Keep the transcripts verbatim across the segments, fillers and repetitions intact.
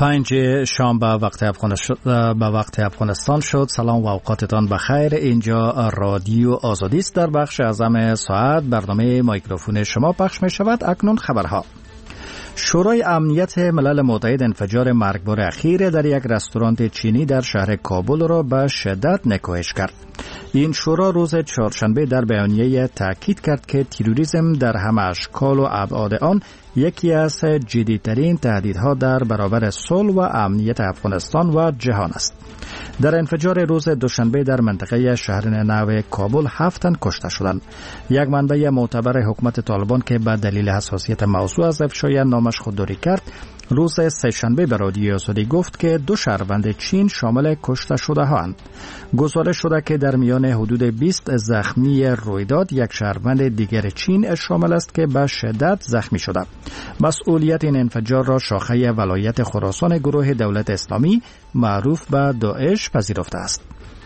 پنج شام به وقت افغانستان به وقت افغانستان شد. سلام و اوقاتتان بخیر. اینجا رادیو آزادی است. در بخش اعظم ساعت برنامه میکروفون شما پخش می شود. اکنون خبرها. شورای امنیت ملل متحد انفجار مرگبار اخیر در یک رستوران چینی در شهر کابل را به شدت نکوهش کرد. این شورا روز چهارشنبه در بیانیه تاکید کرد که تروریسم در همه اشکال و ابعاد آن یکی از جدی‌ترین تهدیدها در برابر صلح و امنیت افغانستان و جهان است. در انفجار روز دوشنبه در منطقه شهرنو کابل هفت تن کشته شدند. یک منبع معتبر حکومت طالبان که به دلیل حساسیت موضوع از افشای نامش خودداری کرد، روز سه‌شنبه به رادیو آزادی گفت که دو شهروند چین شامل کشته شده هاند. گزارش شده که در میان حدود بیست زخمی رویداد یک شهروند دیگر چین شامل است که به شدت زخمی شده. مسئولیت این انفجار را شاخه ولایت خراسان گروه دولت اسلامی معروف به داعش پذیرفته است.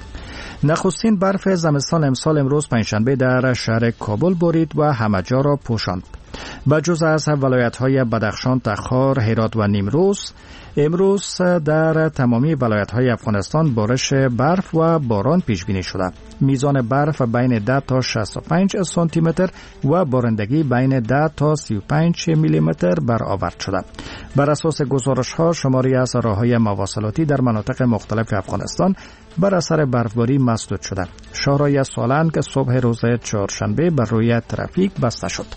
نخستین برف زمستان امسال امروز پنجشنبه در شهر کابل بارید و همه جا را پوشاند. به جز از ولایت‌های بدخشان، تخار، هرات و نیمروز، امروز در تمامی ولایت‌های افغانستان بارش برف و باران پیش بینی شده. میزان برف بین ده تا شصت و پنج سانتی متر و بارندگی بین ده تا سی و پنج میلی متر برآورد شده. بر اساس گزارش‌ها شماری از راه‌های مواصلاتی در مناطق مختلف افغانستان بر اثر برفباری مسدود شده. شاهراه سالنگ که صبح روز چهارشنبه بر روی ترافیک بسته شد.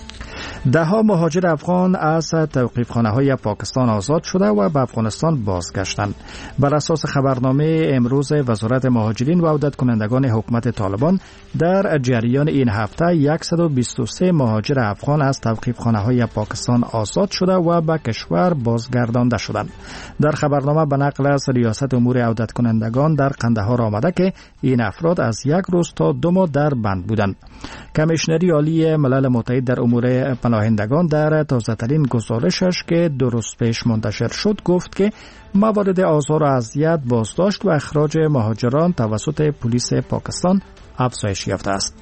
ده ها مهاجر افغان از توقیفخانه‌های پاکستان آزاد شده و به افغانستان بازگشتند. بر اساس خبرنامه امروز وزارت مهاجرین و عودت کنندگان حکومت طالبان در جریان این هفته صد و بیست و سه مهاجر افغان از توقیفخانه‌های پاکستان آزاد شده و به کشور بازگردانده شدند. در خبرنامه به نقل از ریاست امور عودت کنندگان در قندهار آمده که این افراد از یک روز تا دو ماه در بند بودند. کمیشنری عالی ملل متحد در امور پناهندگان در تازه‌ترین گزارشش که دو روز پیش منتشر شد گفت که موارد آزار و اذیت، بازداشت و اخراج مهاجران توسط پلیس پاکستان افزایش یافته است.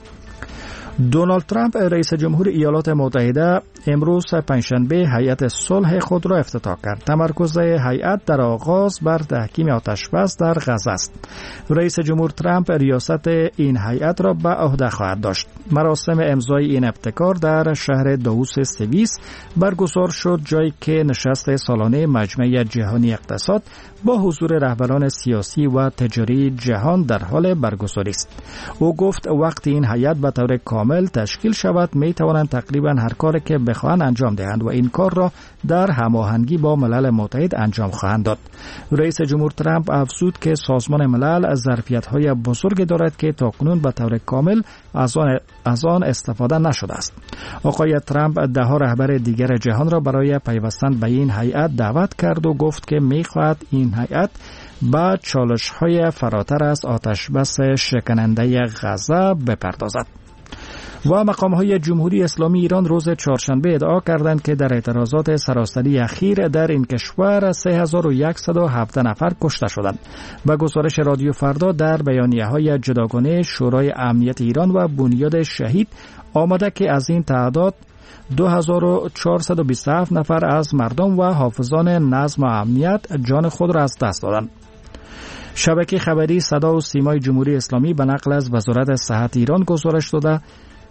دونالد ترامپ رئیس جمهور ایالات متحده امروز پنجشنبه هیئت صلح خود را افتتاح کرد. تمرکز هیئت در آغاز بر تحکیم آتش‌بس در غزه است. رئیس جمهور ترامپ ریاست این هیئت را به عهده خواهد داشت. مراسم امضای این ابتکار در شهر داووس سوئیس برگزار شد، جایی که نشست سالانه مجمع جهانی اقتصاد با حضور رهبران سیاسی و تجاری جهان در حال برگزاری است. او گفت وقتی این هیئت به طور کامل تشکیل شود می توانند تقریبا هر کاری که بخواهند انجام دهند و این کار را در هماهنگی با ملل متحد انجام خواهند داد. رئیس جمهور ترامپ افزود که سازمان ملل از ظرفیت‌های بزرگ دارد که تاکنون به طور کامل از آن از آن استفاده نشده است. آقای ترامپ ده ها رهبر دیگر جهان را برای پیوستن به این هیئت دعوت کرد و گفت که می‌خواهد این هیئت با چالش‌های فراتر از آتش‌بس شکننده غزه بپردازد. و مقام‌های جمهوری اسلامی ایران روز چهارشنبه ادعا کردند که در اعتراضات سراسری اخیر در این کشور سه هزار و صد و هفده نفر کشته شدند. به گزارش رادیو فردا در بیانیه‌های جداگانه شورای امنیت ایران و بنیاد شهید آمده که از این تعداد دو هزار و چهارصد و بیست و هفت نفر از مردم و حافظان نظم و امنیت جان خود را از دست دادند. شبکه خبری صدا و سیمای جمهوری اسلامی به نقل از وزارت صحت ایران گزارش داده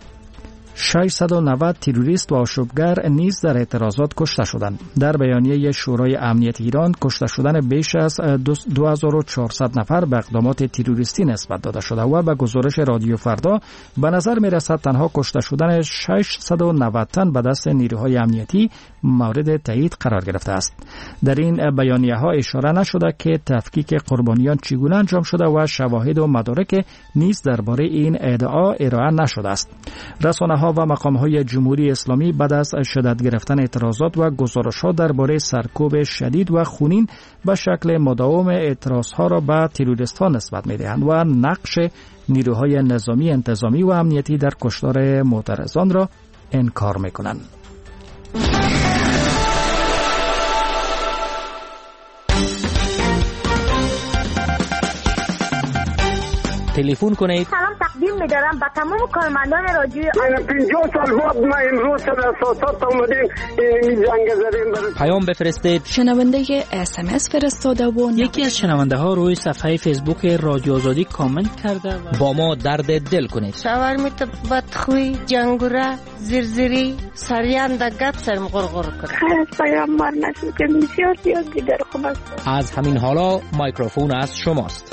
ششصد و نود تروریست و آشوبگر نیز در اعتراضات کشته شدند. در بیانیه شورای امنیت ایران کشته شدن بیش از دو هزار و چهارصد نفر به اقدامات تروریستی نسبت داده شده و به گزارش رادیو فردا به نظر می رسد تنها کشته شدن ششصد و نود تن به دست نیروهای امنیتی مورد تایید قرار گرفته است. در این بیانیه ها اشاره نشده که تفکیک قربانیان چگونه انجام شده و شواهد و مدارک نیز درباره این ادعا ارائه نشده است. رسانه‌ها و مقام‌های جمهوری اسلامی بعد از شدت گرفتن اعتراضات و گزارش‌ها درباره سرکوب شدید و خونین به شکل مداوم اعتراض‌ها را به تروریست‌ها نسبت می‌دهند و نقش نیروهای نظامی، انتظامی و امنیتی در کشتار معترضان را انکار می‌کنند. تلفن کنید. سلام تقدیم می‌دارم به تمام کارمندان رادیو. من پنجاه سال بعد ما امروز سر اساسات اومدیم این جنگ زدیم. پیام بفرستید. شنونده اس ام اس فرستاده و یکی از شنونده ها روی صفحه فیسبوک رادیو آزادی کامنت کرده و با ما درد دل کنید. شاورمیت بدخوی، جنگوره، زرزری، سریان دگت سرم غرغر کنه. خیر از پیام مار نشد که بسیار زیاد دیگر خوب است. از همین حالا مایکروفون از شماست.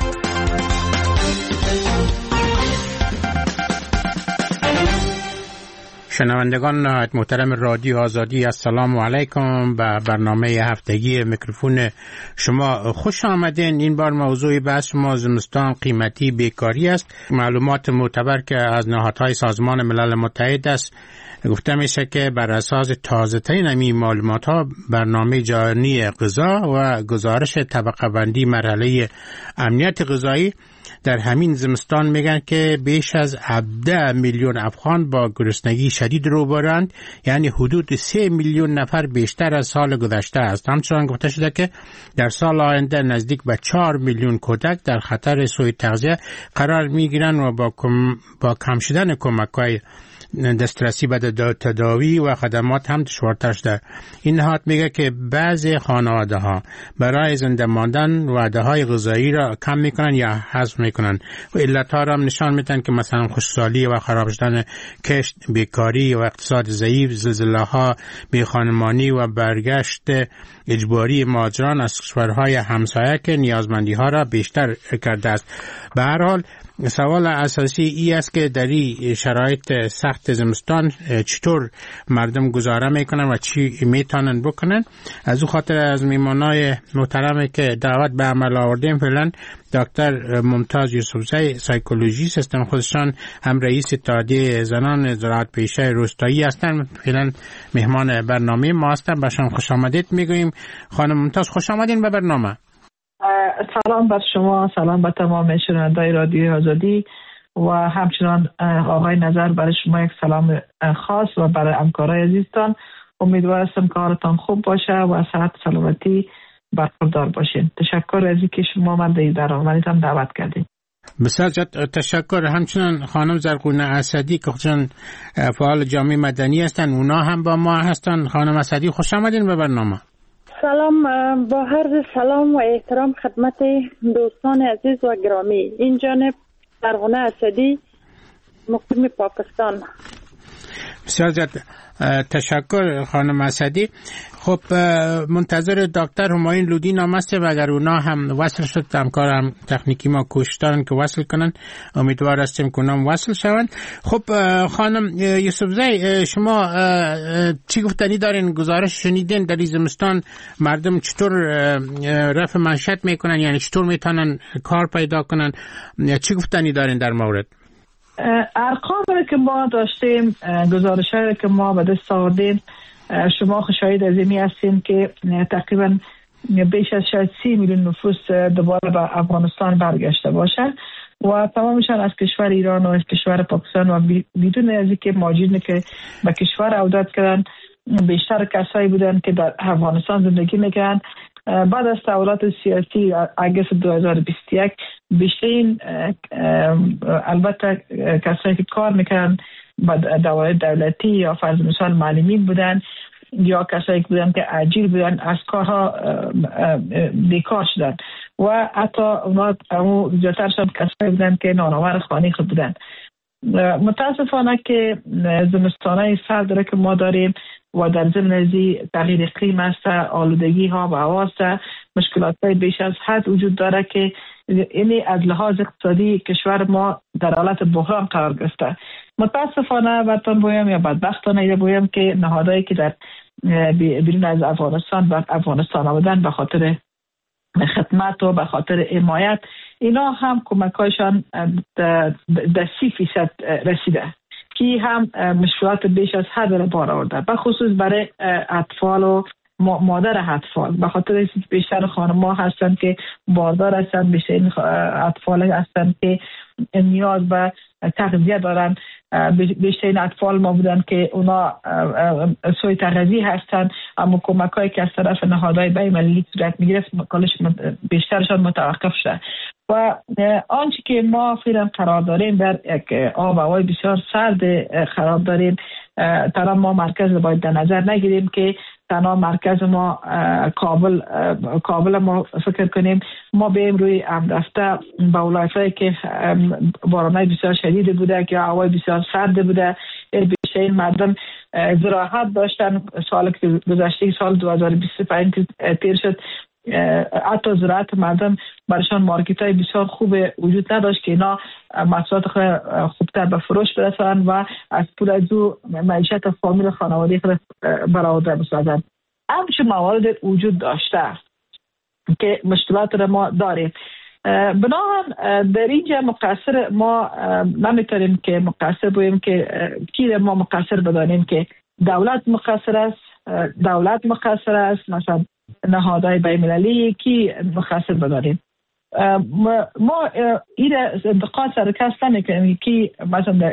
شنوندگان نهایت محترم رادیو آزادی، السلام علیکم. به برنامه هفتگی میکروفون شما خوش آمدین. این بار موضوع بحث ما زمستان قیمتی بیکاری است. معلومات معتبر که از نهادهای سازمان ملل متحد است گفته میشه که بر اساس تازه ترین این معلومات ها برنامه جهانی غذا و گزارش طبقه بندی مرحله امنیت غذایی در همین زمستان میگن که بیش از هفده میلیون افغان با گرسنگی شدید روبروند، یعنی حدود سه میلیون نفر بیشتر از سال گذشته است. همچنان گفته شده که در سال آینده نزدیک به چهار میلیون کودک در خطر سوء تغذیه قرار میگیرند و با کم با کم شدن کمک‌های دسترسی به تداوی و خدمات هم دشوارتر شده. این نهاد میگه که بعضی خانواده ها برای زنده ماندن وعده های غذایی را کم میکنن یا حذف میکنن و علت ها را هم نشان میدن که مثلا خشکسالی و خراب شدن کشت، بیکاری و اقتصاد ضعیف، زلزله ها، بیخانمانی و برگشت اجباری مهاجران از کشورهای همسایه که نیازمندی ها را بیشتر کرده است. به هر حال سوال اساسی ای است که در این شرایط سخت زمستان چطور مردم گذاره میکنن و چی میتونن بکنن. از او خاطر از میمانای محترمی که دعوت به عمل آوردیم فعلا دکتر ممتاز یوسفزی سایکولوژیست هستن، خودشان هم رئیس اتحادیه زنان زراعت پیشه روستایی هستن، فعلا مهمان برنامه ما هستن. بهشان خوش آمدید میگوییم. خانم ممتاز خوش آمدین به برنامه. سلام بر شما، سلام به تمام شنوندگان رادیو آزادی و همچنان آقای نظر برای شما یک سلام خاص و برای همکارای عزیزتان. امیدوار هستم که حالتان خوب باشه و صحت سلامتی برقرار باشین. تشکر از اینکه شما من در برنامه‌تان دعوت کردید. بسیار تشکر. همچنان خانم زرقونه اسدی که خودشان فعال جامعه مدنی هستن، اونا هم با ما هستن. خانم اسدی خوش آمدین به برنامه. سلام، با عرض سلام و احترام خدمت دوستان عزیز و گرامی. این جانب زرقونه اسدی، مقیم پاکستان. بسیار تشکر خانم اسدی. خب منتظر دکتر همایون لودی نام است و اگر اونا هم وصل شد همکار هم تکنیکی ما کوشش دارن که وصل کنن، امیدوار هستیم که اونا هم وصل شوند. خب خانم یوسفزی، شما چی گفتنی دارین؟ گزارش شنیدین در این زمستان مردم چطور رفع معیشت میکنن، یعنی چطور میتونن کار پیدا کنن؟ چی گفتنی دارین در مورد؟ ارقامی که ما داشتیم، گزارش‌هایی که ما به دست آوردیم، شما شاهد از این هستین که تقریبا بیش از شاید سی میلیون نفوس دوباره به افغانستان برگشته باشن و تمامشان از کشور ایران و از کشور پاکستان و بدون از اینکه مهاجرینی که به کشور عودت کردن بیشتر کسایی بودن که در افغانستان زندگی میکنن. بعد از تحولات سیاسی آگوست دو هزار و بیست و یک بیشترین البته کسایی که کار میکنن با دوائر دولتی یا فرض مثال معلمین بودن یا کسایی که بودن که اجیر بودن از کارها بیکار شدن و حتی اونا زیادترشان کسایی بودن که نانآور خانه خود بودن. متاسفانه که زمستانهای سرد داره که ما داریم و در ضمن ازی تغییر اقلیم است، آلودگی ها و هوا است، مشکلات های بیش از حد وجود داره که اینی از لحاظ اقتصادی کشور ما در حالت بحران قرار گرفته. متاسفانه براتون بگویم یا بدبختانه بگویم که نهادهایی که در بیرون از افغانستان و افغانستان آمدن به خاطر خدمت و به خاطر حمایت، اینا هم کمک‌هایشان در سی فیصد رسیده که هم مشکلات بیش از حد را بار آورده، به خصوص برای اطفال و مادر اطفال. به خاطر بیشتر خانم‌ها هستند که باردار هستند، بیشتر اطفال هستند که نیاز به تغذیه دارن بیشترین اطفال ما بودن که اونا سوی تغذیه هستن، اما کمک‌هایی که از طرف نهادهای بین‌المللی صورت می‌گرفت کلش بیشترشان متوقف شده. و آنچه که ما فعلا قرار داریم در یک آب و هوای بسیار سرد قرار داریم، تنها ما مرکز باید در نظر نگیریم که تنها مرکز ما کابل کابل ما فکر کنیم. ما به روی امرفته با ولایت‌هایی که باران‌های بسیار شدید بوده که هوای بسیار سرد بوده، بیشتر مردم زراعت داشتن. سال که گذشته سال دو هزار و بیست و پنج تیر شد، حتی زراعت مردم برشان مارکت های بسیار خوب وجود نداشت که اینا محصولات خود خوبتر به فروش برسانند و از پول از او معیشت فامیل خانواده خود برآورده بسازند. همچنین موارد وجود داشته که مشکلات را ما داریم. بنابراین در اینجا مقصر ما نمیتونیم که مقصر بودیم که کی ما مقصر بدانیم که دولت مقصر است، دولت مقصر است، مثلا نهادهای بین‌المللی کی مقصر بدانیم. ما این انتقاد سر کس نمیکنیم کی مثلا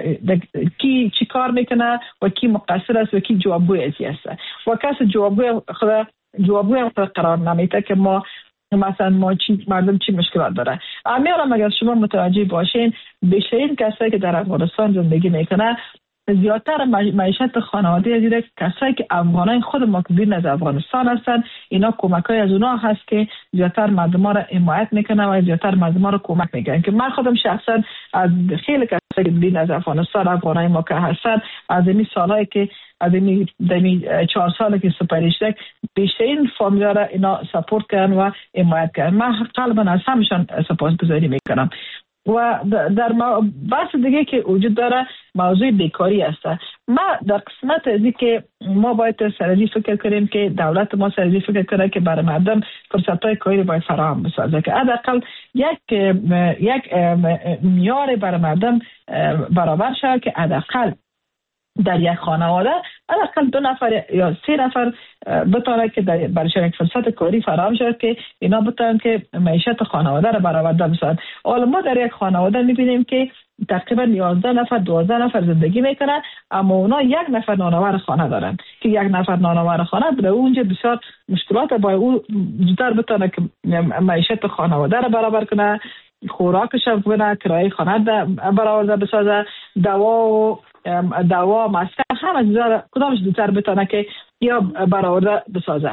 کی چی کار میکنه و کی مقصر است و کی جوابگوی ازی است و کس جوابگوی خود جوابگوی خود قرار نمیده که ما مثلا ما چی مردم چی مشکلات داره. امیرم اگر شما متوجه باشین بیشترین کسایی که در افغانستان زندگی میکنه زیادتر معیشت خانواده از دیگه کسایی که افغانای خود ما که بیرون از افغانستان هستن، اینا کمکای از اونا هست که زیادتر مردم ها را حمایت میکنه و زیادتر مردم ها را کمک میکنه. که من خودم شخصا از خیلی کسایی که بیرون از افغانستان افغانای ما که هستن از این سالایی که از این دمی چهار ساله که سپریشتک بیشترین فامیلا را اینا سپورت کردن و حمایت کردن. من قلبا از همشان سپاسگزاری میکنم. و در بحث دیگه که وجود داره موضوع بیکاری است. ما در قسمت ازی که ما باید سرازی فکر کنیم که دولت ما سرازی فکر کنه که برای مردم فرصت‌های کاری باید فراهم بسازه که حداقل یک یک معیار برای مردم برابر شود که حداقل در یک خانواده حداقل دو نفر یا سه نفر بتونه که برایشان یک فرصت کاری فراهم شد که اینا بتونن که معیشت خانواده را برآورده بسازند. حالا ما در یک خانواده میبینیم که تقریبا یازده نفر دوازده نفر زندگی میکنن، اما اونا یک نفر نانآور خانه دارن که یک نفر نانآور خانه در اونجا بسیار مشکلات با او زودتر بتونه که معیشت خانواده را برابر کنه، خوراکش بکنه، کرایه خانه برآورده بسازه، دوا و دوا مسکن همه چیزا کدامش زودتر بتونه که یا برآورده بسازه.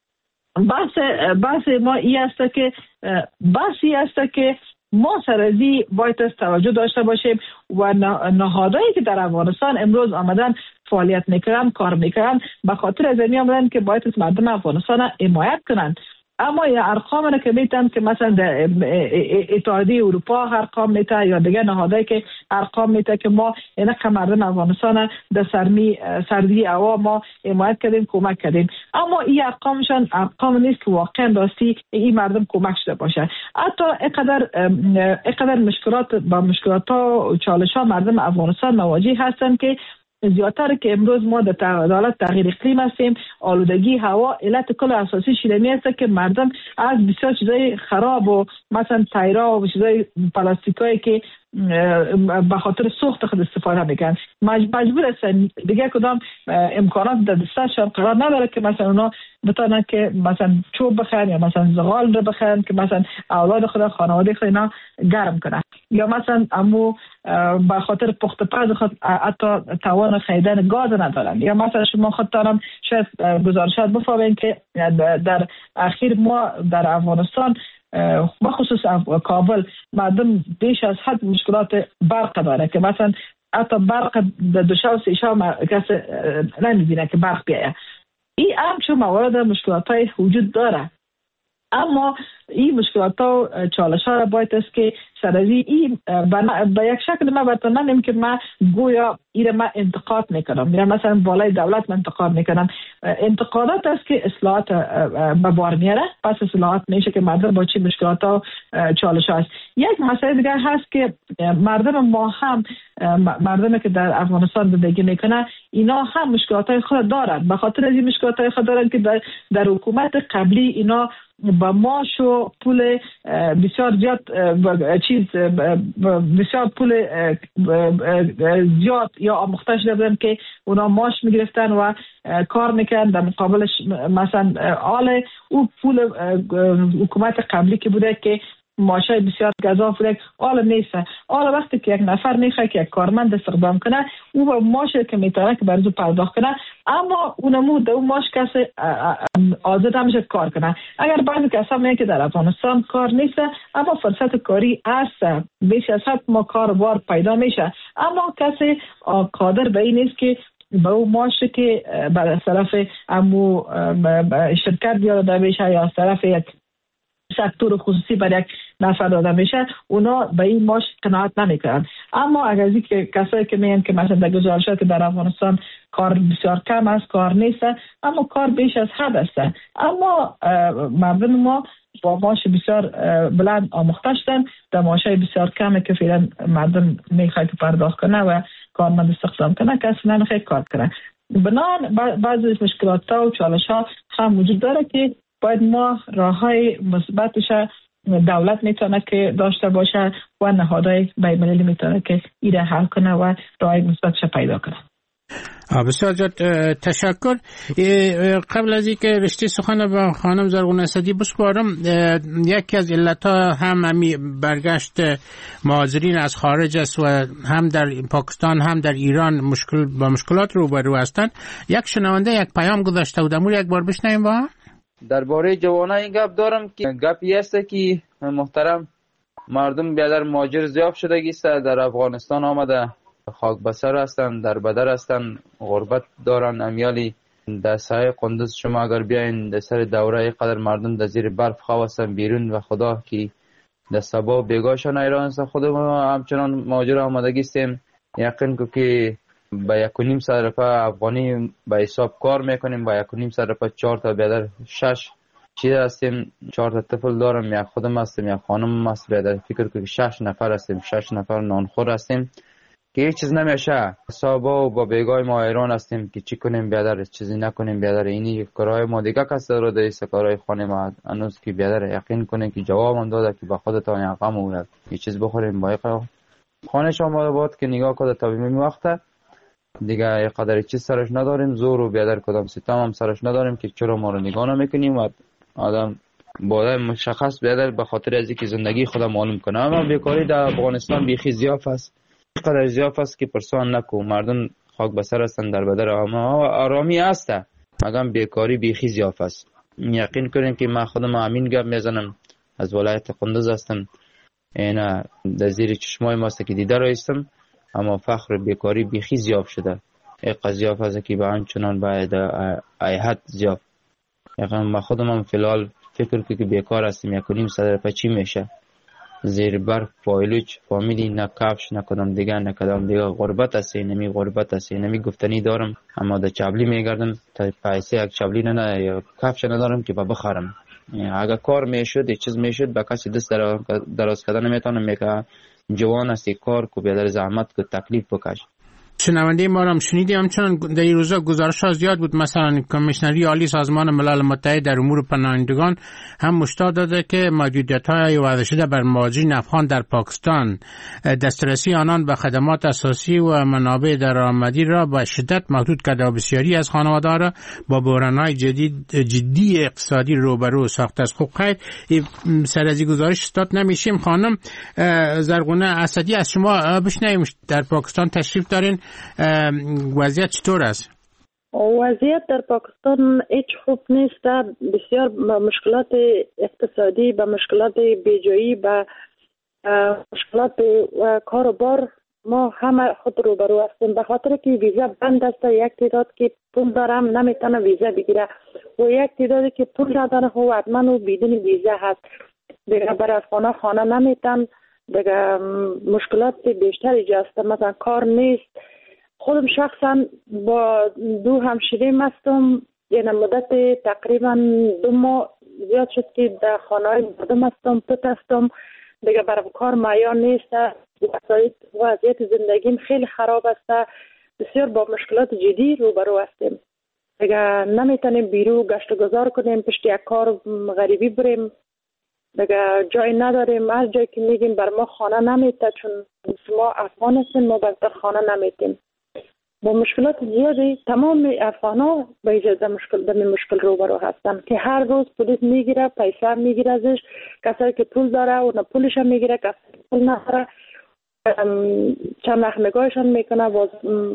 بحث بحث ما این است که بحثی است که ما سرازی باید توجه داشته باشیم و نهادهایی که در افغانستان امروز آمدن فعالیت میکنن کار میکنن به خاطر از این آمدن که باید مردم افغانستان حمایت کنن. اما یا ارقام را که میتن که مثلا در اتحادیه اروپا ارقام میته یا دیگه نهادهایی که ارقام میته که ما اینقدر مردم افغانستان در سرمی سردی هوا ما حمایت کردیم کمک کردیم، اما این ارقامشان ارقام نیست که واقعا راستی این مردم کمک شده باشه. حتی اینقدر اینقدر مشکلات با مشکلات ها و چالش ها مردم افغانستان مواجه هستن که زیادتر که امروز ما در حالت تغییر اقلیم هستیم، آلودگی هوا علت کل اساسی شیرینی است که مردم از بسیار چیزای خراب و مثلا تایرا و چیزای پلاستیکایی که به خاطر سوخت خود استفاده میکنن مجبور هستن دیگه کدام امکانات در دستشان قرار نداره که مثلا اونا بتونن که مثلا چوب بخرن یا مثلا زغال رو بخرن که مثلا اولاد خود خانواده خود اینا گرم کنن، یا مثلا امو به خاطر پخت پز خود حتی توان خریدن گاز ندارن، یا مثلا شما خودتانم شاید گزارشات بفهمین که در اخیر ما در افغانستان بخصوص کابل مردم بیش از حد مشکلات برق داره که مثلا حتی برق در دو شب و سه شب کسی نمیبینه که برق بیایه. این همچون موارد مشکلات های وجود داره، اما این مشکلات ها و چالش ها را باید است که سرازی این به یک شکل ما برتون نمیم که ما گویا این ما انتقاد میکنم یا مثلا بالای دولت من انتقاد میکنم. انتقادات است که اصلاحات به بار میاره، پس اصلاحات میشه که مردم با چی مشکلات ها و چالش ها است. یک مسئله دیگر هست که مردم ما هم مردمی که در افغانستان زندگی میکنه اینا هم مشکلات خود دارند. به خاطر از این مشکلات خود دارند که در, در حکومت قبلی اینا با معاش و پول بسیار زیاد چیز بسیار پول زیاد یا آموخته شده بودن که اونا معاش میگرفتن و کار میکنن. در مقابلش مثلا آل او پول حکومت قبلی که بوده که معاشای بسیار گزاف بوده آل نیست. آل وقتی که یک نفر میخواد که یک کارمند استخدام کنه او با معاشی که میتونه که برای پرداخت کنه، اما اونمو در اون معاش کسی آزاد نمیشه کار کنه. اگر بعضی کسا میگن که در افغانستان کار نیست اما فرصت کاری هست، بیش از حد ما کاروبار پیدا میشه، اما کسی قادر به این نیست که به اون معاشی که بر طرف امو شرکت داده میشه یا از طرف یک سکتور خصوصی برای یک نفر داده میشه، اونا به این معاش قناعت نمیکنن. اما اگر از که کسایی که میگن که مثلا در گزارشات که در افغانستان کار بسیار کم است، کار نیست، اما کار بیش از حد است، اما مردم ما با معاش بسیار بلند آموخته شدن، در معاشای بسیار کمی که فعلا مردم میخواد پرداخت کنه و کارمند استخدام کنه کسی نمیخواد کار کنه. بنان بعضی از مشکلات ها و چالش ها هم وجود داره که باید ما راههای مثبتش دولت میتونه که داشته باشه و نهادهای بین‌المللی میتونه که ایره حل کنه و راههای مثبتش پیدا کنه. بسیار زیاد تشکر. قبل از اینکه رشته سخن با خانم زرغون اسدی بسپارم، یکی از علتها هم همی برگشت مهاجرین از خارج است و هم در پاکستان هم در ایران مشکل با مشکلات روبرو هستند. یک شنونده یک پیام گذاشته بود، امور یک بار بشنویم با هم. درباره جوانان این گپ دارم که گپی است که محترم مردم بیادر مهاجر زیاد شدگی است، در افغانستان آمده خاک بسر هستن، در بدر هستن، غربت دارن. امیالی در سایه قندوز شما اگر بیاین در سر دوره قدر مردم در زیر برف خواه هستن بیرون و خدا که در سبا بیگاشان ایران هستن. خود ما همچنان مهاجر آمدگی استیم، یقین که که با یک و نیم صد رفع افغانی به حساب کار میکنیم، با یک و نیم صد رفع چهار تا بیادر شش چیز هستیم، چهار تا طفل دارم، یک خودم هستیم یک خانم هست، بیادر فکر که شش نفر هستیم، شش نفر نانخور هستیم که هیچ چیز نمیشه. حسابا و با بیگای ما ایران هستیم که چی کنیم بیادر، چیزی نکنیم بیادر. اینی کارهای ما دیگه کسی رو دیست کارهای خانه ما هنوز که بیادر یقین کنیم که جواب هم داده که با خودتان یک غم و یک چیز بخوریم با ایقا خانه شما بود که نگاه کده تا بیمیم وقته دیگه یک قدر چیز سرش نداریم، زور و بیادر کدام ستم هم سرش نداریم که چرا ما رو نگاه نمیکنیم و آدم باید مشخص بیادر به خاطر از اینکه زندگی خودم معلوم کنه. اما بیکاری در افغانستان بیخی زیاف است، قدر زیاف است که پرسان نکو، مردم خاک بسر هستن در بدر، اما آرامی هست مگم بیکاری بیخی زیاف است. یقین کنیم که من خودم امین گپ میزنم، از ولایت قندوز هستم، اینا در زیر چشمای ماست که دیده رایستم، اما فخر بیکاری بیخی زیاف شده. این قضیه است که به همچنان باید ایحد زیاف. یقین من خودم هم فلال فکر که بیکار هستم، یک و نیم صد رفع چی میشه زیر برف پایلوچ فامیلی نه کفش نه کدام دیگه نه کدام دیگه غربت است. نمی غربت است، نمی گفتنی دارم اما در چابلی میگردم تا پیسه یک چابلی نه نه یا کفش ندارم که با بخرم. اگر کار میشد یه چیز میشد با کسی دست دراز کردن نمیتونم، میگه جوان است کار کو بیادر زحمت کو تکلیف بکش. شنونده ما هم شنیدیم، همچنان در این روزا گزارش ها زیاد بود. مثلا کمیشنری عالی سازمان ملل متحد در امور پناهندگان هم مشتاق داده که محدودیت های وضع شده بر مهاجرین افغان در پاکستان، دسترسی آنان به خدمات اساسی و منابع درآمدی را با شدت محدود کرده و بسیاری از خانواده را با بحران های جدید جدی اقتصادی روبرو ساخته است. خب خیر، سر از این گزارش استاد نمیشیم. خانم زرغون اسدی از شما بشنویم، در پاکستان تشریف دارین، وضعیت چطور است؟ وضعیت در پاکستان هیچ خوب نیست، بسیار مشکلات اقتصادی، با مشکلات بیجایی، با مشکلات کار و بار ما همه خود روبرو هستیم، به خاطر که ویزا بند است. یک تعداد که پول دارم نمیتونه ویزا بگیره و یک تعدادی که پول نداره خب حتما و بدون ویزا هست دیگه برای افغانا خانه نمیتن دیگه. مشکلات بیشتر اینجا است، مثلا کار نیست. خودم شخصا با دو همشیریم هستم، یعنی مدت تقریبا دو ماه زیاد شد که در خانه های مردم هستم، پت هستم دیگه، برای کار معیار نیست. وسایل وضعیت زندگیم خیلی خراب است. بسیار با مشکلات جدی روبرو هستیم. دیگه نمیتونیم بیرون گشت و گذار کنیم، پشت یک کار غریبی بریم، دیگه جای نداریم. هر جایی که میگیم بر ما خانه نمیته، چون ما افغان هستیم، ما بر خانه نمیتیم. با مشکلات زیادی تمام افغانا به ایجاد مشکل به مشکل روبرو هستن که هر روز پلیس میگیره، پیسه میگیره ازش. کسایی که پول داره و نه پولش هم میگیره، کسایی که پول نداره چند وقت نگاهشان میکنه، باز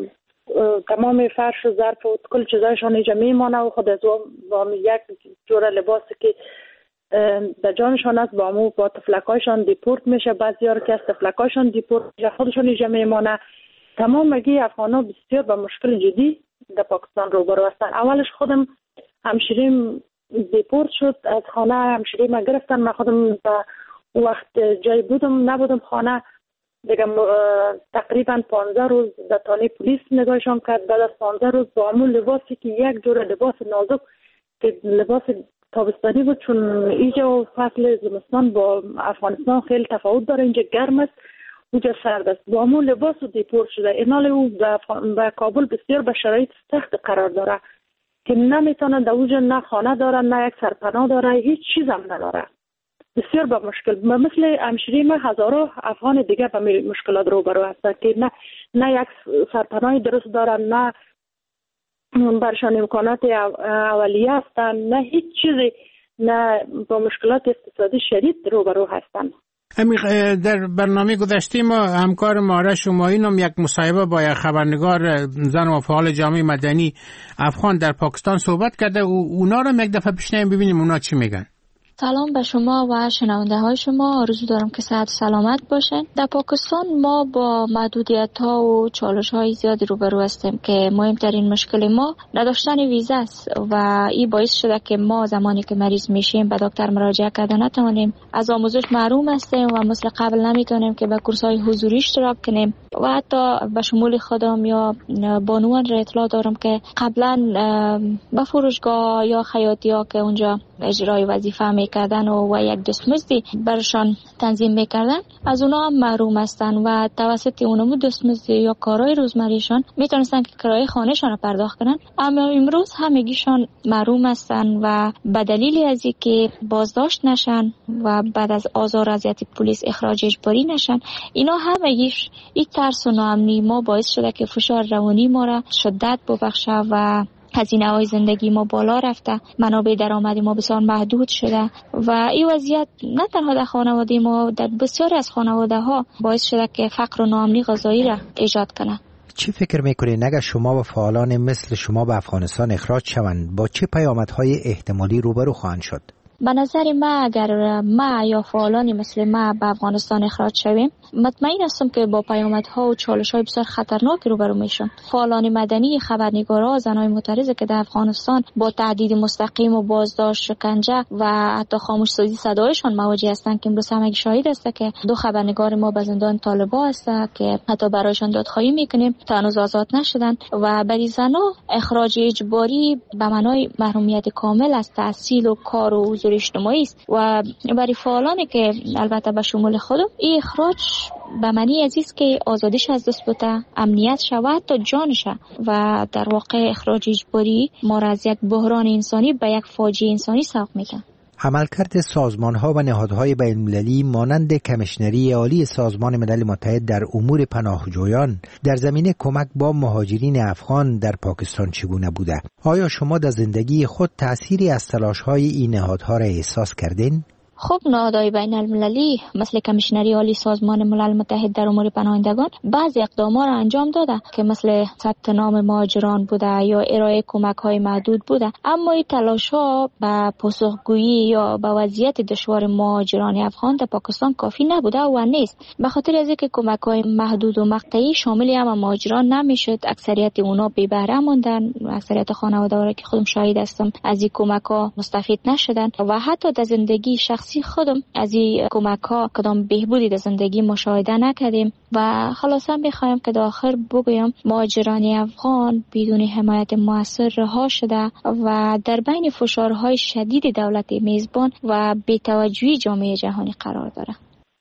تمام فرش و ظرف و کل چیزایشان اینجا میمانه و خود از با یک جور لباسی که در جانشان است با مو با تفلکایشان دیپورت میشه. بعضی‌ها که از تفلکایشان دیپورت میشه، خودشان اینجا میمانه. تمام مگی افغانا بسیار با مشکل جدی در پاکستان روبرو هستند. اولش خودم همشیریم دیپورت شد از خانه، همشیریم ما گرفتن. من خودم وقت جای بودم نبودم خانه دیگه. تقریبا پانزده روز در تانه پلیس نگاهشان کرد. بعد از پانزده روز با همون لباسی که یک جور لباس نازک که لباس تابستانی بود، چون اینجا فصل زمستان با افغانستان خیلی تفاوت داره، اینجا گرم است اونجا سرد است. با همون لباس دیپورت شده. اینال او به کابل بسیار به شرایط سخت قرار داره که نمیتونه در اونجا نه خانه داره، نه یک سرپناه داره، هیچ چیز هم نداره. بسیار با مشکل. مثل همشیری ما هزارو افغان دیگه به مشکلات روبرو هستند که نه نه یک سرپناه درست دارن، نه برشان امکانات اولیه هستن، نه هیچ چیزی، نه با مشکلات اقتصادی شدید روبرو هستند. در برنامه گذشته ما همکار ماره شمایین هم یک مصاحبه با یک خبرنگار زن و فعال جامعه مدنی افغان در پاکستان صحبت کرده و اونا رو یک دفعه بشنویم ببینیم اونا چی میگن. سلام به شما و شنونده های شما. آرزو دارم که صحت و سلامت باشین. در پاکستان ما با محدودیت ها و چالش های زیادی روبرو هستیم که مهمترین مشکل ما نداشتن ویزا است و این باعث شده که ما زمانی که مریض میشیم به دکتر مراجعه کردن نتوانیم، از آموزش محروم هستیم و مثل قبل نمیتونیم که به کورس های حضوری اشتراک کنیم. و حتی به شمول خودم یا بانوان را اطلاع دارم که قبلا به فروشگاه یا خیاطی ها که اونجا اجرای وظیفه میکردن و, و یک دستمزدی برشان تنظیم میکردن، از اونا هم محروم هستن و توسط اونمو دستمزدی یا کارهای روزمریشان میتونستن که کرایه خانهشان رو پرداخت کنن. اما امروز همگیشان محروم هستن و به دلیل از اینکه بازداشت نشن و بعد از آزار و اذیت پلیس اخراج اجباری نشن، اینا همگیش یک ترس و ناامنی ما باعث شده که فشار روانی ما را شدت ببخشه و هزینه های زندگی ما بالا رفته، منابع درآمدی ما بسیار محدود شده و این وضعیت نه تنها در خانواده ما، در بسیاری از خانواده ها باعث شده که فقر و ناامنی غذایی را ایجاد کنه. چی فکر میکنید اگر شما و فعالان مثل شما به افغانستان اخراج شوند با چه پیامدهای احتمالی روبرو خواهند شد؟ به نظر ما اگر ما یا فعالانی مثل ما به افغانستان اخراج شویم، مطمئن هستم که با پیامدها و چالش‌های بسیار خطرناک روبرو میشیم. فعالان مدنی، خبرنگارا، زنای معترض که در افغانستان با تهدید مستقیم و بازداشت، شکنجه و حتی خاموش‌سازی صدایشان مواجه هستند که امروز همگی شاهد است که دو خبرنگار ما به زندان طالبا هستند که حتی برایشان دادخواهی میکنیم تا هنوز آزاد نشدن. و برای زنها اخراج اجباری به معنای محرومیت کامل از تحصیل و کار و اجتماعی است و برای فعالانی که البته به شمول خودم این اخراج به معنی عزیز که آزادیش از دست بوده، امنیت شود تا جانش و در واقع اخراج اجباری ما را از یک بحران انسانی به یک فاجعه انسانی سوق میکنه. عملکرد سازمان‌ها و نهادهای بین‌المللی مانند کمیشنری عالی سازمان ملل متحد در امور پناهجویان در زمینه کمک با مهاجرین افغان در پاکستان چگونه بوده؟ آیا شما در زندگی خود تأثیری از تلاش‌های این نهادها را احساس کردین؟ خب نهادهای بین المللی مثل کمیشنری عالی سازمان ملل متحد در امور پناهندگان بعضی اقدامات را انجام داده که مثل ثبت نام مهاجران بوده یا ارائه کمک‌های محدود بوده، اما این تلاش‌ها به پاسخگویی یا به وضعیت دشوار مهاجران افغان در پاکستان کافی نبوده و نیست. به خاطر از اینکه کمک‌های محدود و مقطعی شامل هم مهاجران نمیشد، اکثریت اونا بی بهره ماندن. اکثریت خانواده‌ها که خودم شاهد هستم از این کمک‌ها مستفید نشدن و حتی در زندگی شخصی خودم از این کمک ها کدام بهبودی در زندگی مشاهده نکردیم و خلاصا میخوایم که در آخر بگویم مهاجران افغان بدون حمایت موثر رها شده و در بین فشارهای شدید دولت میزبان و بی‌توجهی جامعه جهانی قرار داره.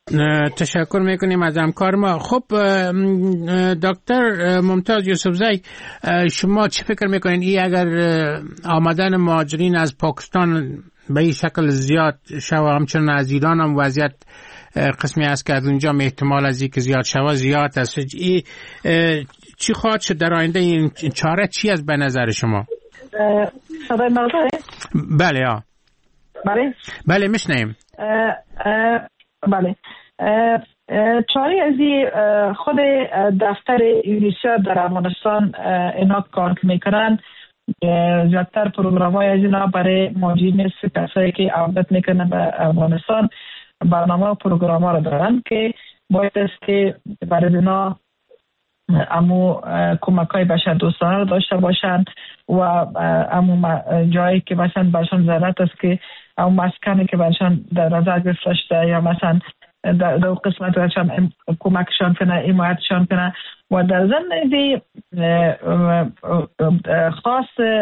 تشکر میکنیم از همکار ما. خب دکتر ممتاز یوسفزی، شما چه فکر میکنین این اگر آمدن مهاجرین از پاکستان به این شکل زیاد شوه، همچنان از ایران هم وضعیت قسمی است که از اونجا احتمال از این که زیاد شوه زیاد است، ای چی خواهد شد در آینده؟ این چاره چی است به نظر شما؟ صدای من داره؟ بله ها بله بله میشنیم. بله چاری از خود دفتر یونیسف در افغانستان اینا کار میکنن، زیادتر پروگرام های از اینا برای مهاجرین مثل کسایی که عودت میکنن به افغانستان برنامه و پروگرام ها رو دارن که باید است که برای اینا امو کمک های بشر دوستانه رو داشته باشن و امو جایی که مثلا برشان ضرورت است که امو مسکنی که برشان در نظر گرفته شده یا مثلا در دو قسمت برشان کمکشان کنه، حمایتشان کنه. و در ضمن دی خاص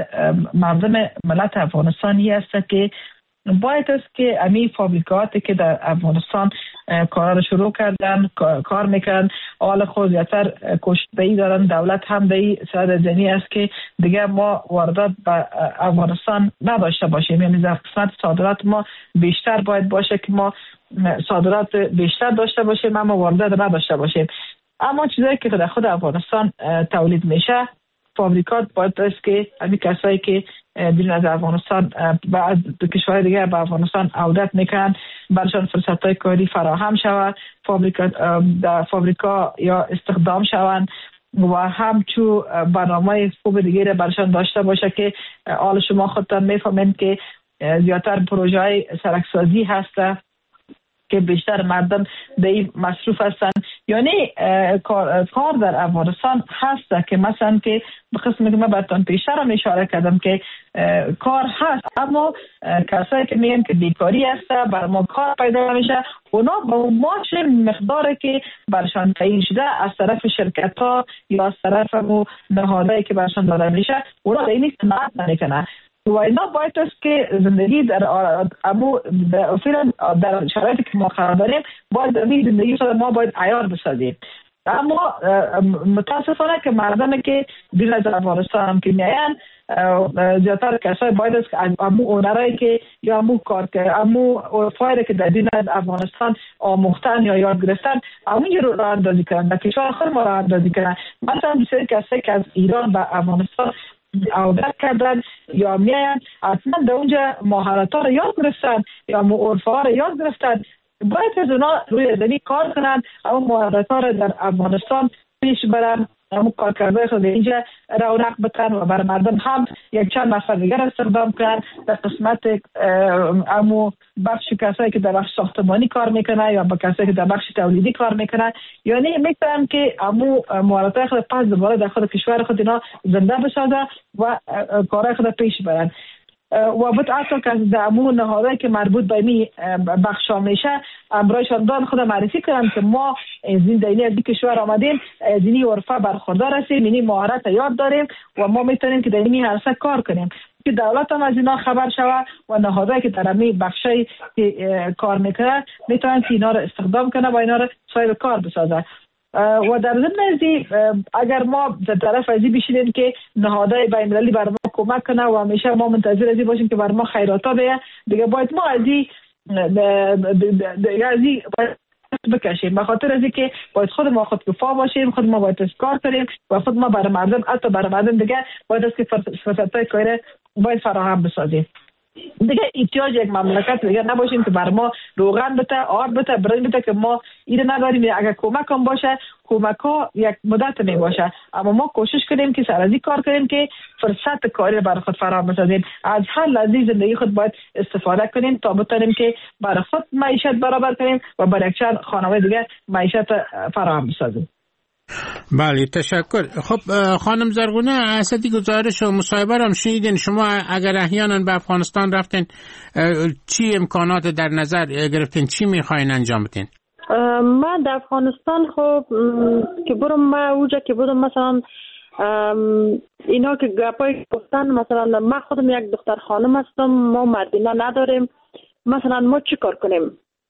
مردم ملت افغانستانی است که باید است که امی فابریکاتی که در افغانستان کار رو شروع کردن کار میکنن حال خود زیادتر کشته‌ای دارن. دولت هم به صورت ذهنی است که دیگه ما واردات به افغانستان نداشته باشیم، یعنی در قسمت صادرات ما بیشتر باید باشه که ما صادرات بیشتر داشته باشیم اما واردات نداشته باشیم. اما چیزایی که در خود افغانستان تولید میشه فابریکات باید است که همین کسایی که بیرون از افغانستان و از کشورهای دیگر به افغانستان عودت میکنن برشان فرصت‌های کاری فراهم شود، فابریکا در فابریکا یا استخدام شوند و همچو برنامه خوب دیگه برشان داشته باشه که حال شما خودتان میفهمین که زیادتر پروژه های سرکسازی هسته که بیشتر مردم به این مصروف هستند. یعنی کار در افغانستان هست که مثلا که به قسمی که من براتون پیشتر هم اشاره کردم که کار هست اما کسایی که میگن که بیکاری هست بر ما کار پیدا نمیشه، اونا با ماش مقداری که برشان تعیین شده از طرف شرکت ها یا از طرف نهادهایی که برشان داده میشه اونا به این اعتماد نمیکنن و اینا باید است که زندگی در ابو فعلا در شرایطی که ما قرار داریم باید این زندگی رو ما باید عیار بسازیم. اما متاسفانه که مردمی که بیرون از افغانستان هم که میاین زیادتر کسای باید است که امو اونرایی که یا امو کار که امو فایده که در بیرون از افغانستان آموختن یا یاد گرفتن امو رو راه اندازی کنن در کشور خود ما راه اندازی کنن. مثلا بسیاری کسایی که از ایران به افغانستان عودت کردن یا میاین حتما در اونجا مهارت ها رو یاد گرفتن یا عرف ها رو یاد گرفتن، باید از اونا روی زمین کار کنن، اما مهارت ها رو در افغانستان پیش برن، اما کار کرده خود اینجا رونق بتن و بر مردم هم یک چند نفر دیگر استخدام کنن در قسمت امو بخش کسایی که در بخش ساختمانی کار میکنن یا با کسایی که در بخش تولیدی کار میکنن. یعنی میتونن که امو مهارت خود پس دوباره در خود کشور خود اینا زنده بسازن و کارهای خود پیش برن. و بود اصلا که از امو نهادهایی که مربوط به می بخشا میشه امرایشان دان خود معرفی کنن که ما این دینی از این کشور آمدیم، از اینی عرفه برخوردار هستیم، اینی مهارت یاد داریم و ما میتونیم که در اینی عرصه کار کنیم که دولت هم از اینا خبر شوه و نهادهایی که در امی بخشای کار میکنن میتونن که اینا رو استخدام کنن و اینا رو صاحب کار بسازن. و در ضمن ازی اگر ما در طرف ازی بشینیم که نهادهای بین‌المللی بر ما کمک کنه و همیشه ما منتظر ازی باشیم که بر ما خیراتا بیه، دیگه باید ما ازی ازی بکشیم به خاطر ازی که باید خود ما خودکفا باشیم، خود ما باید کار کنیم و خود ما برای مردم حتی برای مردم دیگه باید از که فرصت‌های کاری باید فراهم بسازیم. دیگه احتیاج یک مملکت دیگه نباشیم که بر ما روغن بده، آب بده، برنج بده که ما اینو نداریم. اگر کمک هم باشه کمک ها یک مدت می باشه، اما ما کوشش کنیم که سرازی کار کنیم که فرصت کاری برای خود فراهم بسازیم. از هر لحظه زندگی خود باید استفاده کنیم تا بتونیم که برای خود معیشت برابر کنیم و برای یک چند خانواده دیگه معیشت فراهم بسازیم. بله تشکر. خب خانم زرغونه اسدی گزارش و مصاحبه هم شنیدین. شما اگر احیانا به افغانستان رفتین چی امکانات در نظر گرفتین، چی میخواین انجام بدین؟ من در افغانستان خب که برم ما اوجا که بودم مثلا اینا که گپای گفتن مثلا من خودم یک دختر خانم هستم، ما مردینه نداریم، مثلا ما چی کار کنیم؟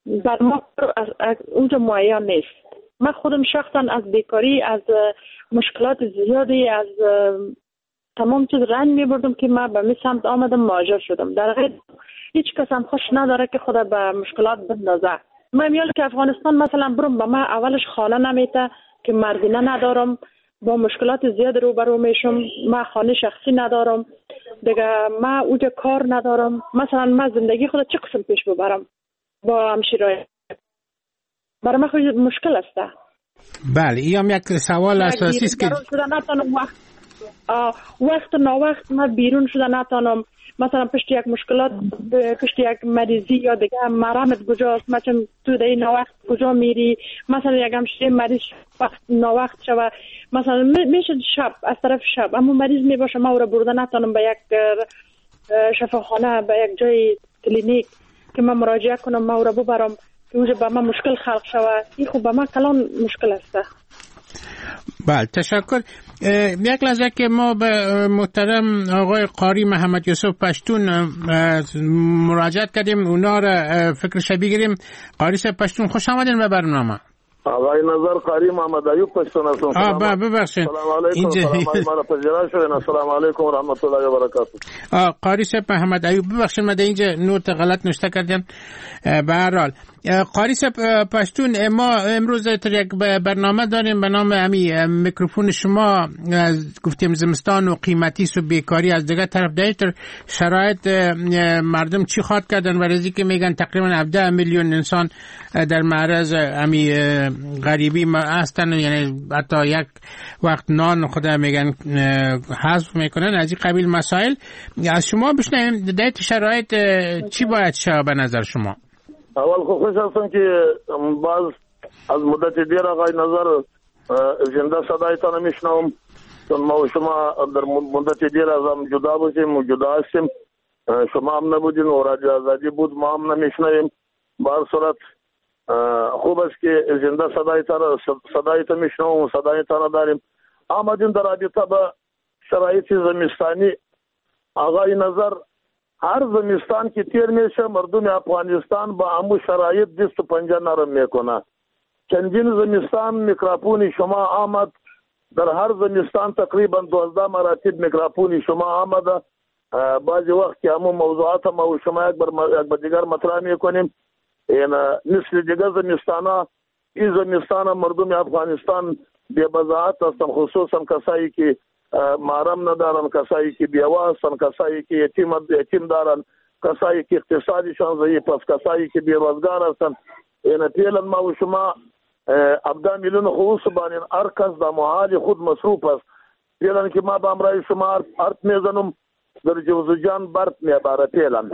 بر ما از, از اونجا معین نیست. من خودم شخصا از بیکاری، از مشکلات زیادی، از تمام چیز رنج می بردم که من به می سمت آمدم مهاجر شدم. در حقیقت هیچ کس هم خوش نداره که خدا به مشکلات بندازه. من میال که افغانستان مثلا برم، به من اولش خانه نمیته که مردینه ندارم، با مشکلات زیاد روبرو میشم. من خانه شخصی ندارم دیگه، من اونجا کار ندارم. مثلا من زندگی خود چه قسم پیش ببرم با همشیرای؟ برای من خود مشکل است. بله، این هم یک سوال اساسی است که وقت وقت نا وقت من بیرون شده نتانم، مثلا پشت یک مشکلات، پشت یک مریضی یا دیگه مرمت کجاست، مثلا تو در نا وقت کجا میری، مثلا یک همشیره مریض وقت نا وقت شوه، مثلا میشه شب از طرف شب اما مریض میباشه، من او را برده نتانم به یک شفاخانه، به یک جای کلینیک که من مراجعه کنم، من او را ببرم که اونجا به من مشکل خلق شوه. این خوب به من کلان مشکل است. بله، تشکر. یک لحظه که ما به محترم آقای قاری محمد یوسف پشتون مراجعت کردیم، اونا را فکر شبیه گیریم. قاری صاحب پشتون، خوش آمدین به برنامه. آقای نظر قاری محمد ایوب پشتون هستم. آه با ببخشید. سلام علیکم. سلام علیکم. السلام علیکم و رحمت الله و برکاته. آه قاری صاحب محمد ایوب، ببخشید من اینجا نوت غلط نوشته کردم. به هر حال قاری صاحب پشتون، ما امروز یک برنامه داریم به نام امی میکروفون شما. گفتیم زمستان و قیمتی و بیکاری، از دیگه طرف دیگر شرایط مردم چی خواد کردن و رزی که میگن تقریبا هفده میلیون انسان در معرض امی غریبی هستن، یعنی حتی یک وقت نان خدا میگن حذف میکنن. از این قبیل مسائل از شما بشنویم. در شرایط چی باید شه به نظر شما؟ اول خو خوش هستم که باز از مدت دیر آقای نظر زنده صدایتان میشنوم، چون ما و شما در مدت دیر از هم جدا بودیم و جدا هستیم. شما هم نبودین و رادیو آزادی بود، ما هم نمیشنویم. به هر صورت خوب است که زنده صدایتان صدایتان میشنوم و صدایتان داریم. آمدیم در رابطه به شرایط زمستانی. آقای نظر، هر زمستان که تیر میشه مردم افغانستان با همو شرایط دست و پنجه نرم میکنه. چندین زمستان میکروفون شما آمد، در هر زمستان تقریبا دوازده مراتب میکروفون شما آمده. بعضی وقت که همو موضوعات ما و شما یک بر یک بر دیگر مطرح میکنیم. این نسل دیگر زمستانا، این زمستان مردم افغانستان بی بضاعت هستن، خصوصا کسایی که محرم ندارن، کسایی که بیوه هستن، کسایی که یتیم یتیم دارن، کسایی که اقتصادشان ضعیف است، کسایی که بیروزگار هستن. این فعلا ما و شما هفده میلیون خصوص بانین هر کس در محال خود مصروف است. فعلا که ما به امرای شما ارت میزنم در جوزجان برد میباره. فعلا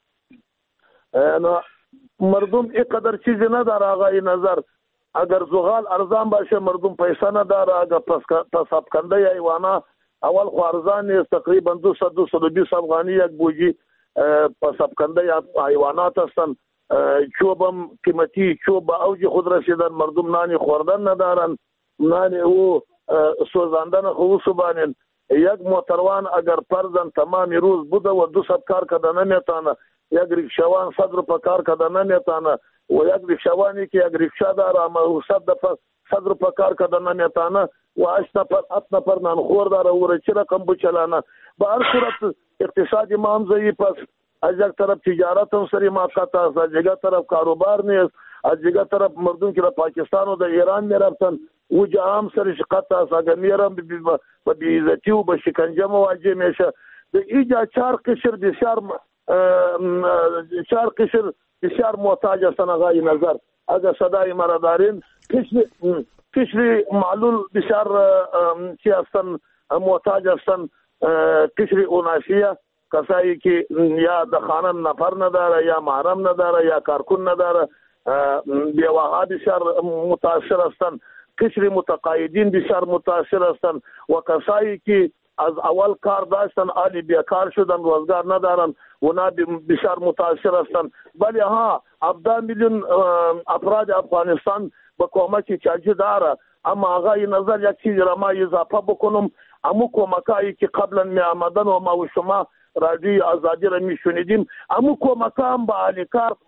مردم اینقدر چیزی نداره آقای نظر. اگر زغال ارزان باشه مردم پیسه نداره. اگر پس کنده ایوانا اول خو ارزان است، تقریبا دویست دویست و بیست افغانی یک بوجی پس کنده ایوانات هستن. چوبم قیمتی، چوب اوج خود رسیدن، مردم نانی خوردن ندارن، نانی او سوزاندن خو سبانن. یک موتروان اگر پرزن تمامی روز بوده و دو صد کار کده نمیتانه، یک ریکشوان صد روپه کار کده نمیتانه و یک ریکشوانی که یک ریکشا داره اما صد دفعه صد روپه کار کده نمیتانه و هشت نفر هفت نفر نانخور داره و را چی رقم بچلانه. به هر صورت اقتصادی ما هم ضعیف است. از یک طرف تجارت هم سری موقت است، از یک طرف کاروبار نیست، از یک طرف مردم که در پاکستان و در ایران میرفتن و جا هم سری شقت است. اگر میرم به بیعزتی و به شکنجه مواجه میشه. در اینجا چهار قشر بسیار چهار قشر بسیار محتاج هستن آقای نظر. اگر صدای مرا دارین، قشر معلول بسیار چی هستن محتاج هستن. قشر اوناشیه، کسایی که یا در خانه نفر نداره، یا محرم نداره، یا کارکن نداره، بیواها بسیار متاثر هستن. قشر متقاعدین بسیار متاثر هستن و کسایی که از اول کار داشتن آلی بیکار شدن، روزگار ندارن و نه بسیار متاثر هستن. ولی ها هفده میلیون افراد افغانستان با کمکی چاجی داره. اما آقای نظر یک چیز را ما اضافه بکنم، امو کمکایی که قبلا می آمدن و ما و شما رادیو آزادی را می شنیدیم، امو کمکا هم با اهل کار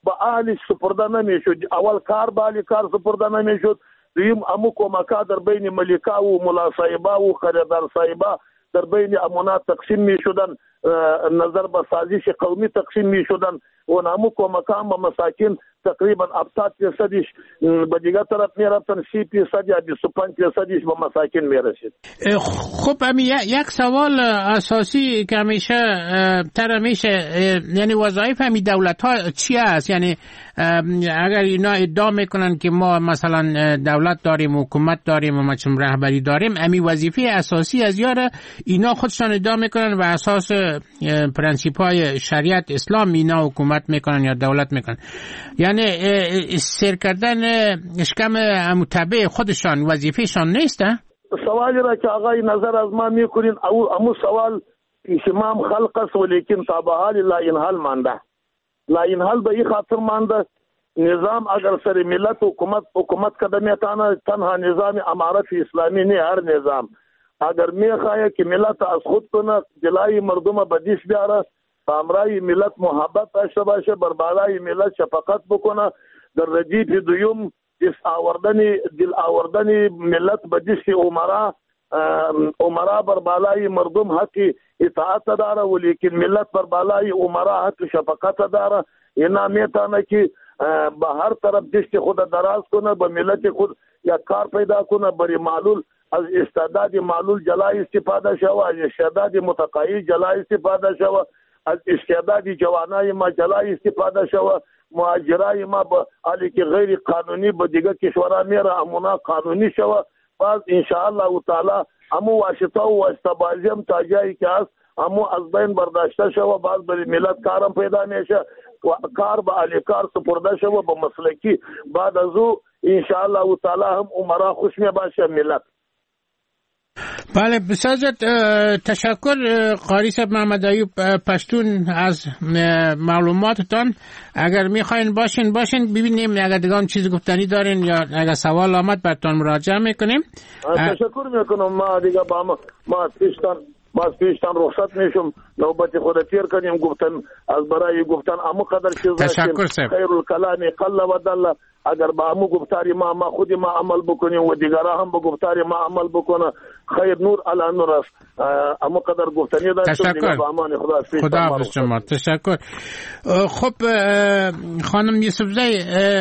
به اهلش سپرده نمیشد. اول کار به اهل کار سپرده نمیشد، دویم امو کمکا در بین ملکا و ملا صاحبا و خریدار صاحبا در بین امونات تقسیم می شدن، نظر به سازش قومی تقسیم می شدن و نامو کمکان به مساکین تقریبا هفتاد درصدش به دیگه طرف می رفتن، سی درصد یا بیست و پنج درصدش به مساکین می رسید. خب امی یک سوال اساسی که همیشه تر همیشه یعنی وظایف همی دولت ها چی است؟ یعنی اگر اینا ادعا میکنن که ما مثلا دولت داریم، حکومت داریم و مچم رهبری داریم، امی وظیفه اساسی از یاره اینا خودشان ادعا میکنن و اساس پرنسیپ های شریعت اسلام اینا حکومت میکنن یا دولت میکنن، یعنی سیر کردن اشکم متبع خودشان وظیفهشان نیست؟ سوالی را که آقای نظر از ما میکنین او امو سوال پیشمام خلق است ولیکن تابحال لا انحال مانده. لا انحال به این خاطر مانده نظام اگر سر ملت حکومت حکومت کدمی تانا تنها نظام امارت اسلامی نه، هر نظام اگر میخواه که ملت از خود کنه جلای مردم بدیش بیاره، امرای ملت محبت داشته باشه، بر بالای ملت شفقت بکنه، در ردیف دویم دل آوردن دل آوردن ملت بدیش عمرا عمرا بر بالای مردم حق اطاعت داره ولیکن ملت بر بالای عمرا حق شفقت داره. اینا میتونه که به هر طرف دشت خود دراز کنه، به ملت خود یا کار پیدا کنه، بری معلول از استعداد معلول جلای استفاده شوه، از استعداد متقاعد جلای استفاده شوه، از استعداد جوانای ما جلای استفاده شوه، مهاجرای ما به حالی که غیر قانونی به دیگه کشورها میره امونا قانونی شوه. باز انشاءالله تعالی امو واسطه و واسطه هم تا جایی که هست امو از بین برداشته شوه، باز بری ملت کارم پیدا میشه و کار به اهل کار سپرده شوه به مسلکی. بعد از او انشاءالله تعالی هم عمرا خوش می باشه ملت. بله بسیار تشکر قاری صاحب محمد ایوب پشتون از معلوماتتان. اگر میخواین باشین باشین ببینیم اگر دیگه هم چیز گفتنی دارین یا اگر سوال آمد براتون مراجعه میکنیم. تشکر میکنم. ما دیگه با ما ما پیشتان باز پیشتان رخصت میشم، نوبت خود تیر کنیم گفتن از برای گفتن امو قدر چیز داشتیم. خیر الکلام قل و دل. اگر با امو گفتاری ما ما خودی ما عمل بکنیم و دیگرها هم با گفتاری ما عمل بکنه خیر نور علی نور است. امو قدر گفتنی داشتم دیگه با امان خدا. خدا حافظ شما. تشکر. خب خانم یوسفزی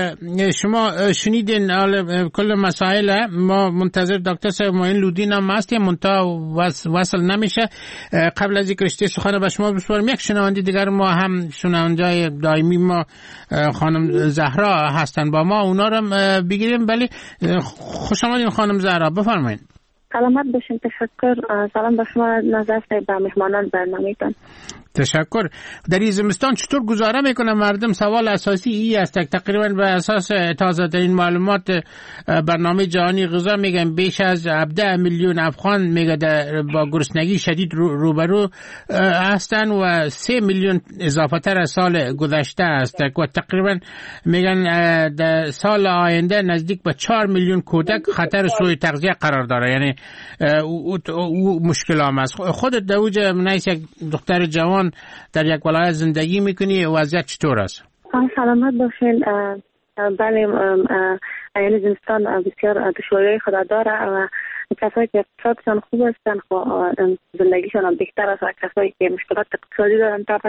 شما شنیدین کل مسائل، ما منتظر دکتر صاحب معین لودین هم هستیم منتها وصل نمیشه. قبل از اینکه رشته سخن به شما بسپارم یک شنونده دیگر ما هم شنونده دائمی ما خانم زهرا هستن با ما، اونا رو بگیریم. ولی خوش آمدین خانم زهرا، بفرمایید. سلامت باشین. تشکر. سلام به شما نظر صاحب و مهمانان برنامه‌تان. تشکر. در این زمستان چطور گزاره میکنه مردم؟ سوال اساسی ای است. تقریبا به اساس تازه ترین معلومات برنامه جهانی غذا میگن بیش از هفده میلیون افغان میگه با گرسنگی شدید روبرو هستن و سه میلیون اضافه تر از سال گذشته است و تقریبا میگن در سال آینده نزدیک به چهار میلیون کودک خطر سوء تغذیه قرار داره. یعنی او, او مشکل هم است. خودت دوج منیس یک دختر جوان در یک ولایت زندگی میکنی، وضعیت چطور است؟ سلامت باشین. بله یعنی زمستان بسیار دشواری‌های خود داره و کسایی که اقتصادشان خوب هستن زندگیشان هم بهتر است و کسایی که مشکلات اقتصادی دارن طبعا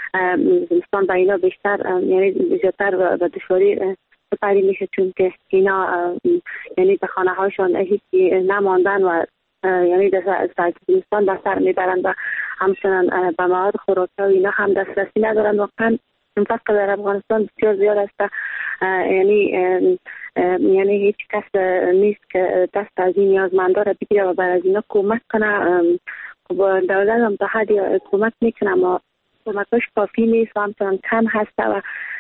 زمستان با اینا بیشتر یعنی زیادتر به دشواری سپری میشه، چون که اینا یعنی به خانه هاشان هیچی نماندن و یعنی در زمستان در سر میبرن و همچنان به مواد خوراکی و اینا هم دسترسی ندارن. واقعا فقر در افغانستان بسیار زیاد است. یعنی یعنی هیچ کس نیست که دست از این نیازمندا را بگیره و برای اینا کمک کنه. دولت هم به حدی کمک میکنه اما کمکاش کافی نیست و همچنان کم هست و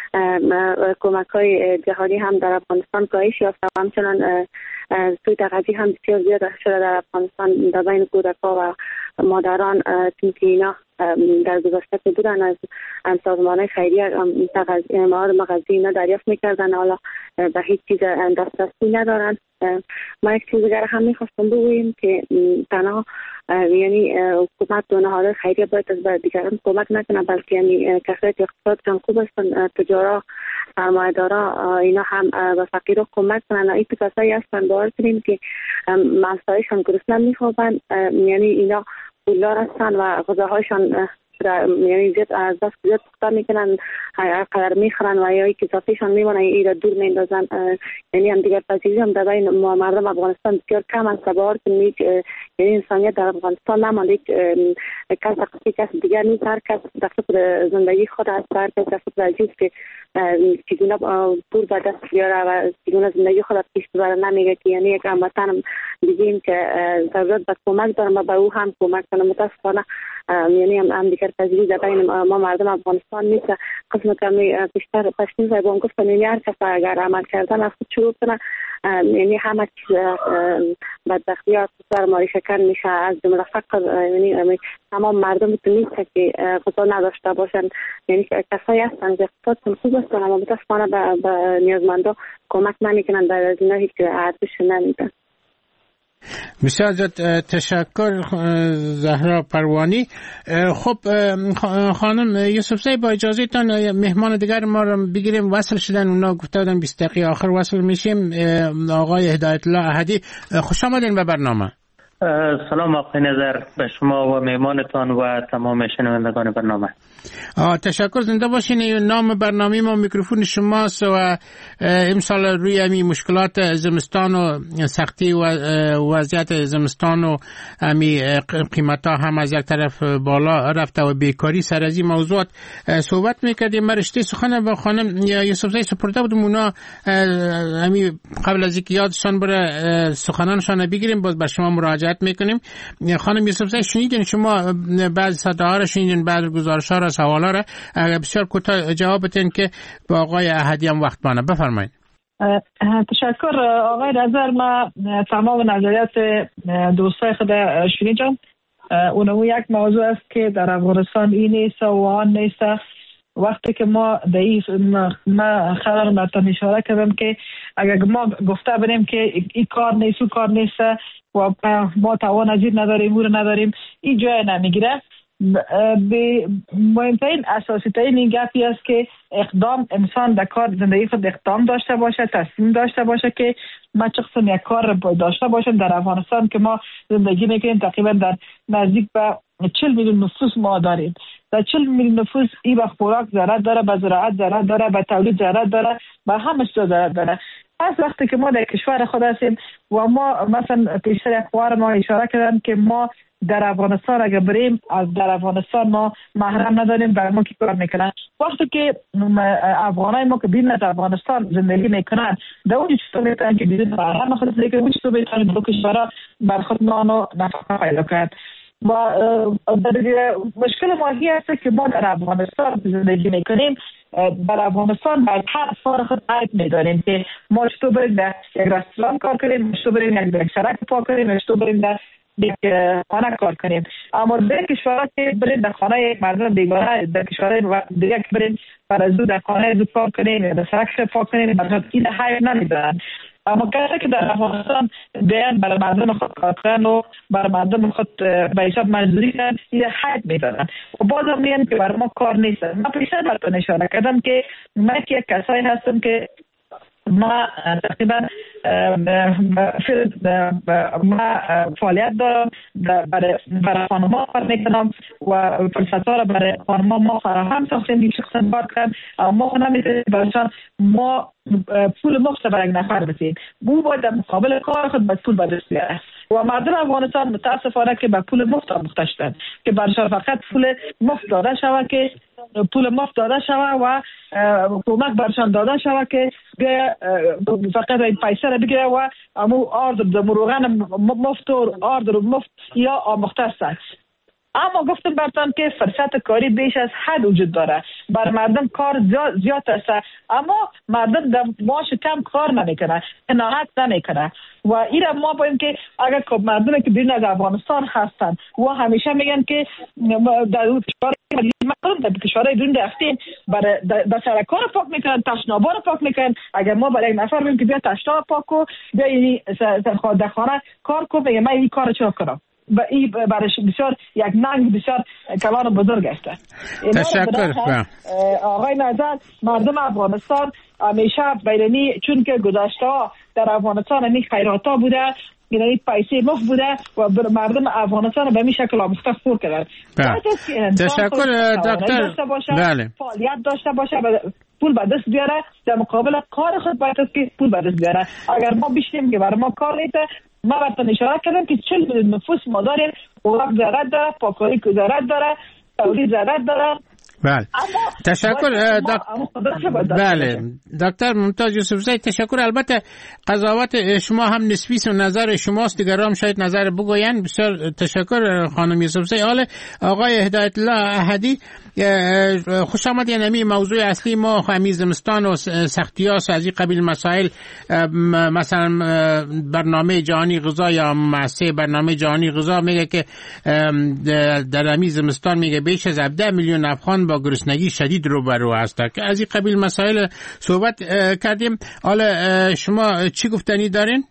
کمک های جهانی هم در افغانستان کاهش یافته و همچنان سوء تغذیه هم بسیار زیاد شده در افغانستان در بین کودک‌ها و مادران، چون که اینا در گذشته که بودن از سازمان خیریه مواد مغذی اینا دریافت میکردن، حالا به هیچ چیز دسترسی ندارن. ما یک چیز دیگر هم میخواستم بگویم که تنها یعنی حکومت و نهادهای خیریه باید از دیگران کمک نکنه، بلکه یعنی کسایی که اقتصادشان خوب هستن، تجارا، سرمایه‌دارا، اینا هم به فقیرها کمک کنن. این کسایی هستن باور کنیم که مسائلشان گرسنه میخوابن، یعنی اینا پولدار هستن و غذاهایشان یعنی زیاد از دست زیاد پخته میکنن، هر قدر میخورن و یا که اضافهشان میمونه این را دور میندازن. یعنی هم دیگر پذیری هم در بین مردم افغانستان بسیار کم است. باور کنید یعنی انسانیت در افغانستان نمانده، کس قصی کس دیگر نیست، هر کس در فکر زندگی خود است، هر کس در فکر عجیز که چگونه پول به دست بیاره و چگونه زندگی خود پیش ببره. نمیگه که یعنی یک هموطن بگیم که ضرورت به کمک دارم و به او هم کمک کنم. متاسفانه یعنی هم, هم دیگر پذیری در بین ما مردم افغانستان نیست. قسم کمی بیشتر پشتین صاحبان گفتن یعنی هر کس اگر عمل کردن از خود شروع کنه، یعنی همه چیز بدبختیات سرمایه شکن میشه، از جمله فقر. یعنی تمام مردم تو نیست که غذا نداشته باشن، یعنی کسایی هستن که اقتصادشون خوب هستن اما متاسفانه به نیازمندا کمک نمیکنن، در از اینا هیچ ارزش نمیدن. بسیار زیاد تشکر زهرا پروانی. خب خانم یوسف زی، با اجازهتان مهمان دیگر ما رو بگیریم. وصل شدن، اونا گفته بودن بیست دقیقه آخر وصل میشیم. آقای هدایت الله احدی، خوش آمدین به برنامه. سلام آقای نظر به شما و مهمانتان و تمام شنوندگان برنامه. تشکر، زنده باشین. نام برنامه ما میکروفون شماست و امسال روی امی مشکلات زمستان و سختی و وضعیت زمستان و امی قیمت ها هم از یک طرف بالا رفته و بیکاری سر از این موضوعات صحبت میکردیم. من رشته سخن با خانم یوسف زی سپرده بودم، اونا امی قبل از اینکه یادشان بره سخنانشان بگیریم باز به شما مراجعه میکنیم. خانم یوسف زی، شنیدین شما بعض صداها را شنیدین، بعض گزارش ها را، سوالا را، بسیار کوتاه جواب بدین که با آقای احدی هم وقت بانه. بفرمایید. تشکر آقای نظر. ما تمام نظریات دوستای خود شنیدم. اونمو یک موضوع است که در افغانستان این نیست و آن نیست. وقتی که ما در این ما خبر مطمئن اشاره کردم که اگر ما گفته بریم که این کار نیست و کار نیست و ما توان ازیر نداریم، او نداریم، این جای نمیگیره. به مهمترین اساسی ترین این گپی است که اقدام انسان در کار زندگی خود اقدام داشته باشه، تصمیم داشته باشه که ما چه قسم یک کار داشته باشیم. در افغانستان که ما زندگی میکنیم تقریبا در نزدیک به چهل میلیون نفوس ما داریم. در چهل میلیون نفوس این به خوراک ضرورت داره، به زراعت ضرورت داره، به تولید ضرورت داره، به همه چیز ضرورت داره. پس وقتی که ما در کشور خود هستیم و ما مثلا پیشتر اخبار ما اشاره کردن که ما در افغانستان اگر بریم از در افغانستان ما محرم نداریم، بر ما کی کار میکنن. وقتی که افغانای ما که بیرون از افغانستان زندگی میکنن در اون چطور میتونن که بیرون محرم خود زندگی کنن، چطور میتونن دو کشورها بر خود نان و نفقه پیدا کنن. و مشکل ماهی هست که ما در افغانستان زندگی میکنیم، در افغانستان بر هر فار خود عیب میداریم که ما چطور بریم در یک رستوران کار کنیم، چطور بریم یک سرک پاک کنیم، چطور بریم در یک خانه کار کنیم. اما در کشورها که بریم در خانه یک مردم بیگانه، در کشورهای دیگه که بریم برای زود در خانه زود کار کنیم یا در سرک پاک کنیم، برای این حیب نمیدارن. اما کسی که در افغانستان بیان برای مردم خود کار کنن و برای مردم خود به حساب مزدوری کنن، این حیب میدارن و باز هم میگن که برای ما کار نیست. من پیشتر براتون اشاره کردم که من که یک کسایی هستم که ما تقریبا ما فعالیت دارم برای برای خانم‌ها کار میکنم و فرصت‌ها را برای خانم‌ها ما فراهم ساختیم این شخصا کار کنم. ما نمیتونیم برایشان ما پول مفت برای یک نفر بدیم، او باید در مقابل کار خود به پول به دست بیاره و مردم افغانستان متاسفانه که به پول مفت آموخته شدند که برایشان فقط پول مفت داده شود که پول مفت داده شود و کمک برایشان داده شود که فقط این پیسه را بگیره و امو آرد در مروغن مفت و آرد مفت یا آموخته است. اما گفتم براتون که فرصت کاری بیش از حد وجود داره، بر مردم کار زیاد است اما مردم در معاش کم کار نمیکنه، قناعت نمیکنه و این ما باید که اگر مردم که بیرون از افغانستان هستن و همیشه میگن که در کشور در کشورهای بیرون رفتیم برای در سرکار پاک میکنن، تشنابا رو پاک میکنن. اگر ما برای یک نفر بگیم که بیا تشناب پاک کو، بیا این در خانه کار کو، میگه من این کارو چرا کنم؟ این برش بسیار یک ننگ بسیار کلان بزرگ است. تشکر. آقای نظر مردم افغانستان همیشه بیرونی چون که گذشته ها در افغانستان این خیرات ها بوده، یعنی پیسه مفت بوده و مردم افغانستان به این شکل آموزش خور کردن. تشکر دکتر. بله. فعالیت داشته باشه پول به دست بیاره، در مقابل کار خود باید که پول به دست بیاره. اگر ما بشیم که برای ما کار نیست، ما براتون اشاره کردم که چهل میلیون نفوس ما داریم، خوراک ضرورت داره، پاککاری ضرورت داره، تولید ضرورت داره. بله. تشکر دکتر. بله دکتر ممتاز یوسفزی، تشکر. البته قضاوت شما هم نسبی و نظر شماست، دیگران شاید نظر بگوین. بسیار تشکر خانم یوسفزی. حالا آقای هدایت الله احدی، خوش آمد. یعنی موضوع اصلی ما همین زمستان و سختیاست از این قبیل مسائل، مثلا برنامه جهانی غذا یا مؤسسه برنامه جهانی غذا میگه که در همین زمستان میگه بیش از هفده میلیون افغان با گرسنگی شدید روبرو هستند. که از این قبیل مسائل صحبت کردیم. حالا شما چی گفتنی دارین؟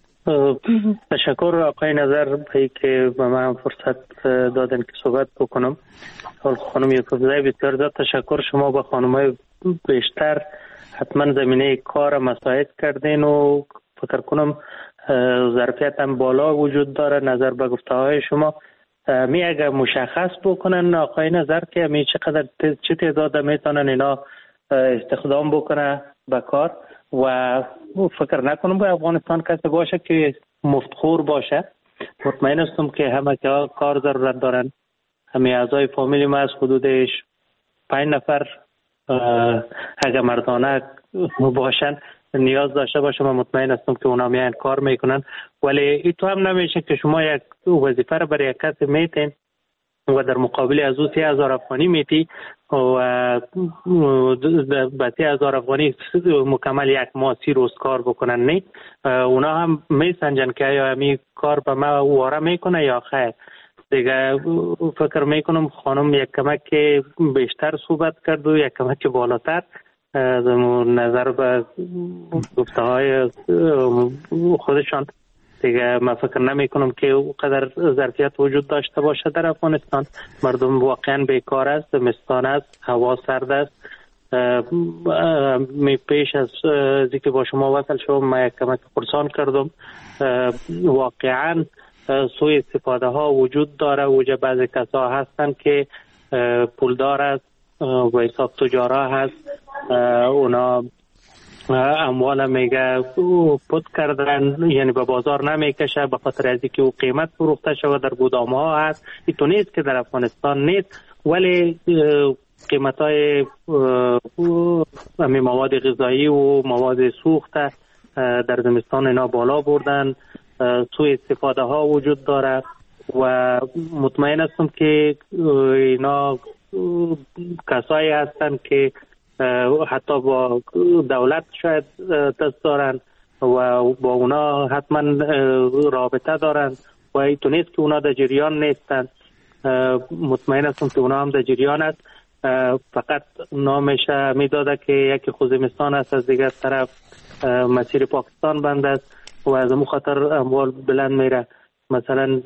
تشکر آقای نظر بایی که به من فرصت دادن که صحبت بکنم. خانم یوسفزی بسیار زیاد تشکر. شما با خانم‌های بیشتر حتما زمینه کار مساعد کردین و فکر کنم ظرفیت هم بالا وجود داره. نظر به گفته های شما می اگر مشخص بکنن آقای نظر که می چقدر چه تعداد میتونن اینا استخدام بکنه به کار، و فکر نکنم به افغانستان کسی باشه که مفتخور باشه. مطمئن هستم که همه که کار ضرورت دارن. همه اعضای فامیلی ما از حدودش پنج نفر اگر مردانه باشن نیاز داشته باشه، من مطمئن هستم که اونا میان کار میکنن. ولی این تو هم نمیشه که شما یک وظیفه رو برای یک کسی میتین و در مقابل از او سی هزار افغانی میتی و به سی هزار افغانی مکمل یک ماه سی روز کار بکنن. نه، اونا هم میسنجن که یا همی کار به ما واره میکنه یا خیر. دیگه فکر میکنم خانم یک کمک بیشتر صحبت کرد و یک کمک بالاتر نظر به گفته های خودشان. دیگه من فکر نمی کنم که اونقدر ظرفیت وجود داشته باشه در افغانستان. مردم واقعا بیکار است، زمستان است، هوا سرد است. می پیش از اینکه با شما وصل شدم من یک کمک پرسان کردم. واقعا سوء استفاده ها وجود داره. وجه بعضی کسا هستن که پولدار است و حساب تجارا هست، اونا اموال میگه پود کردن، یعنی به بازار نمیکشه به خاطر از اینکه او قیمت فروخته شده در گودام ها هست. این تو نیست که در افغانستان نیست، ولی قیمت های مواد غذایی و مواد سوخته در زمستان اینا بالا بردن. سوء استفاده ها وجود داره و مطمئن هستم که اینا کسایی هستن که حتی با دولت شاید دست دارن و با اونا حتما رابطه دارن و ایتو نیست که اونا در جریان نیستن. مطمئن هستم که اونا هم در جریان است، فقط نامش میداده که یکی خوزمستان است، از دیگر طرف مسیر پاکستان بند است و از امو خاطر اموال بلند میره. مثلا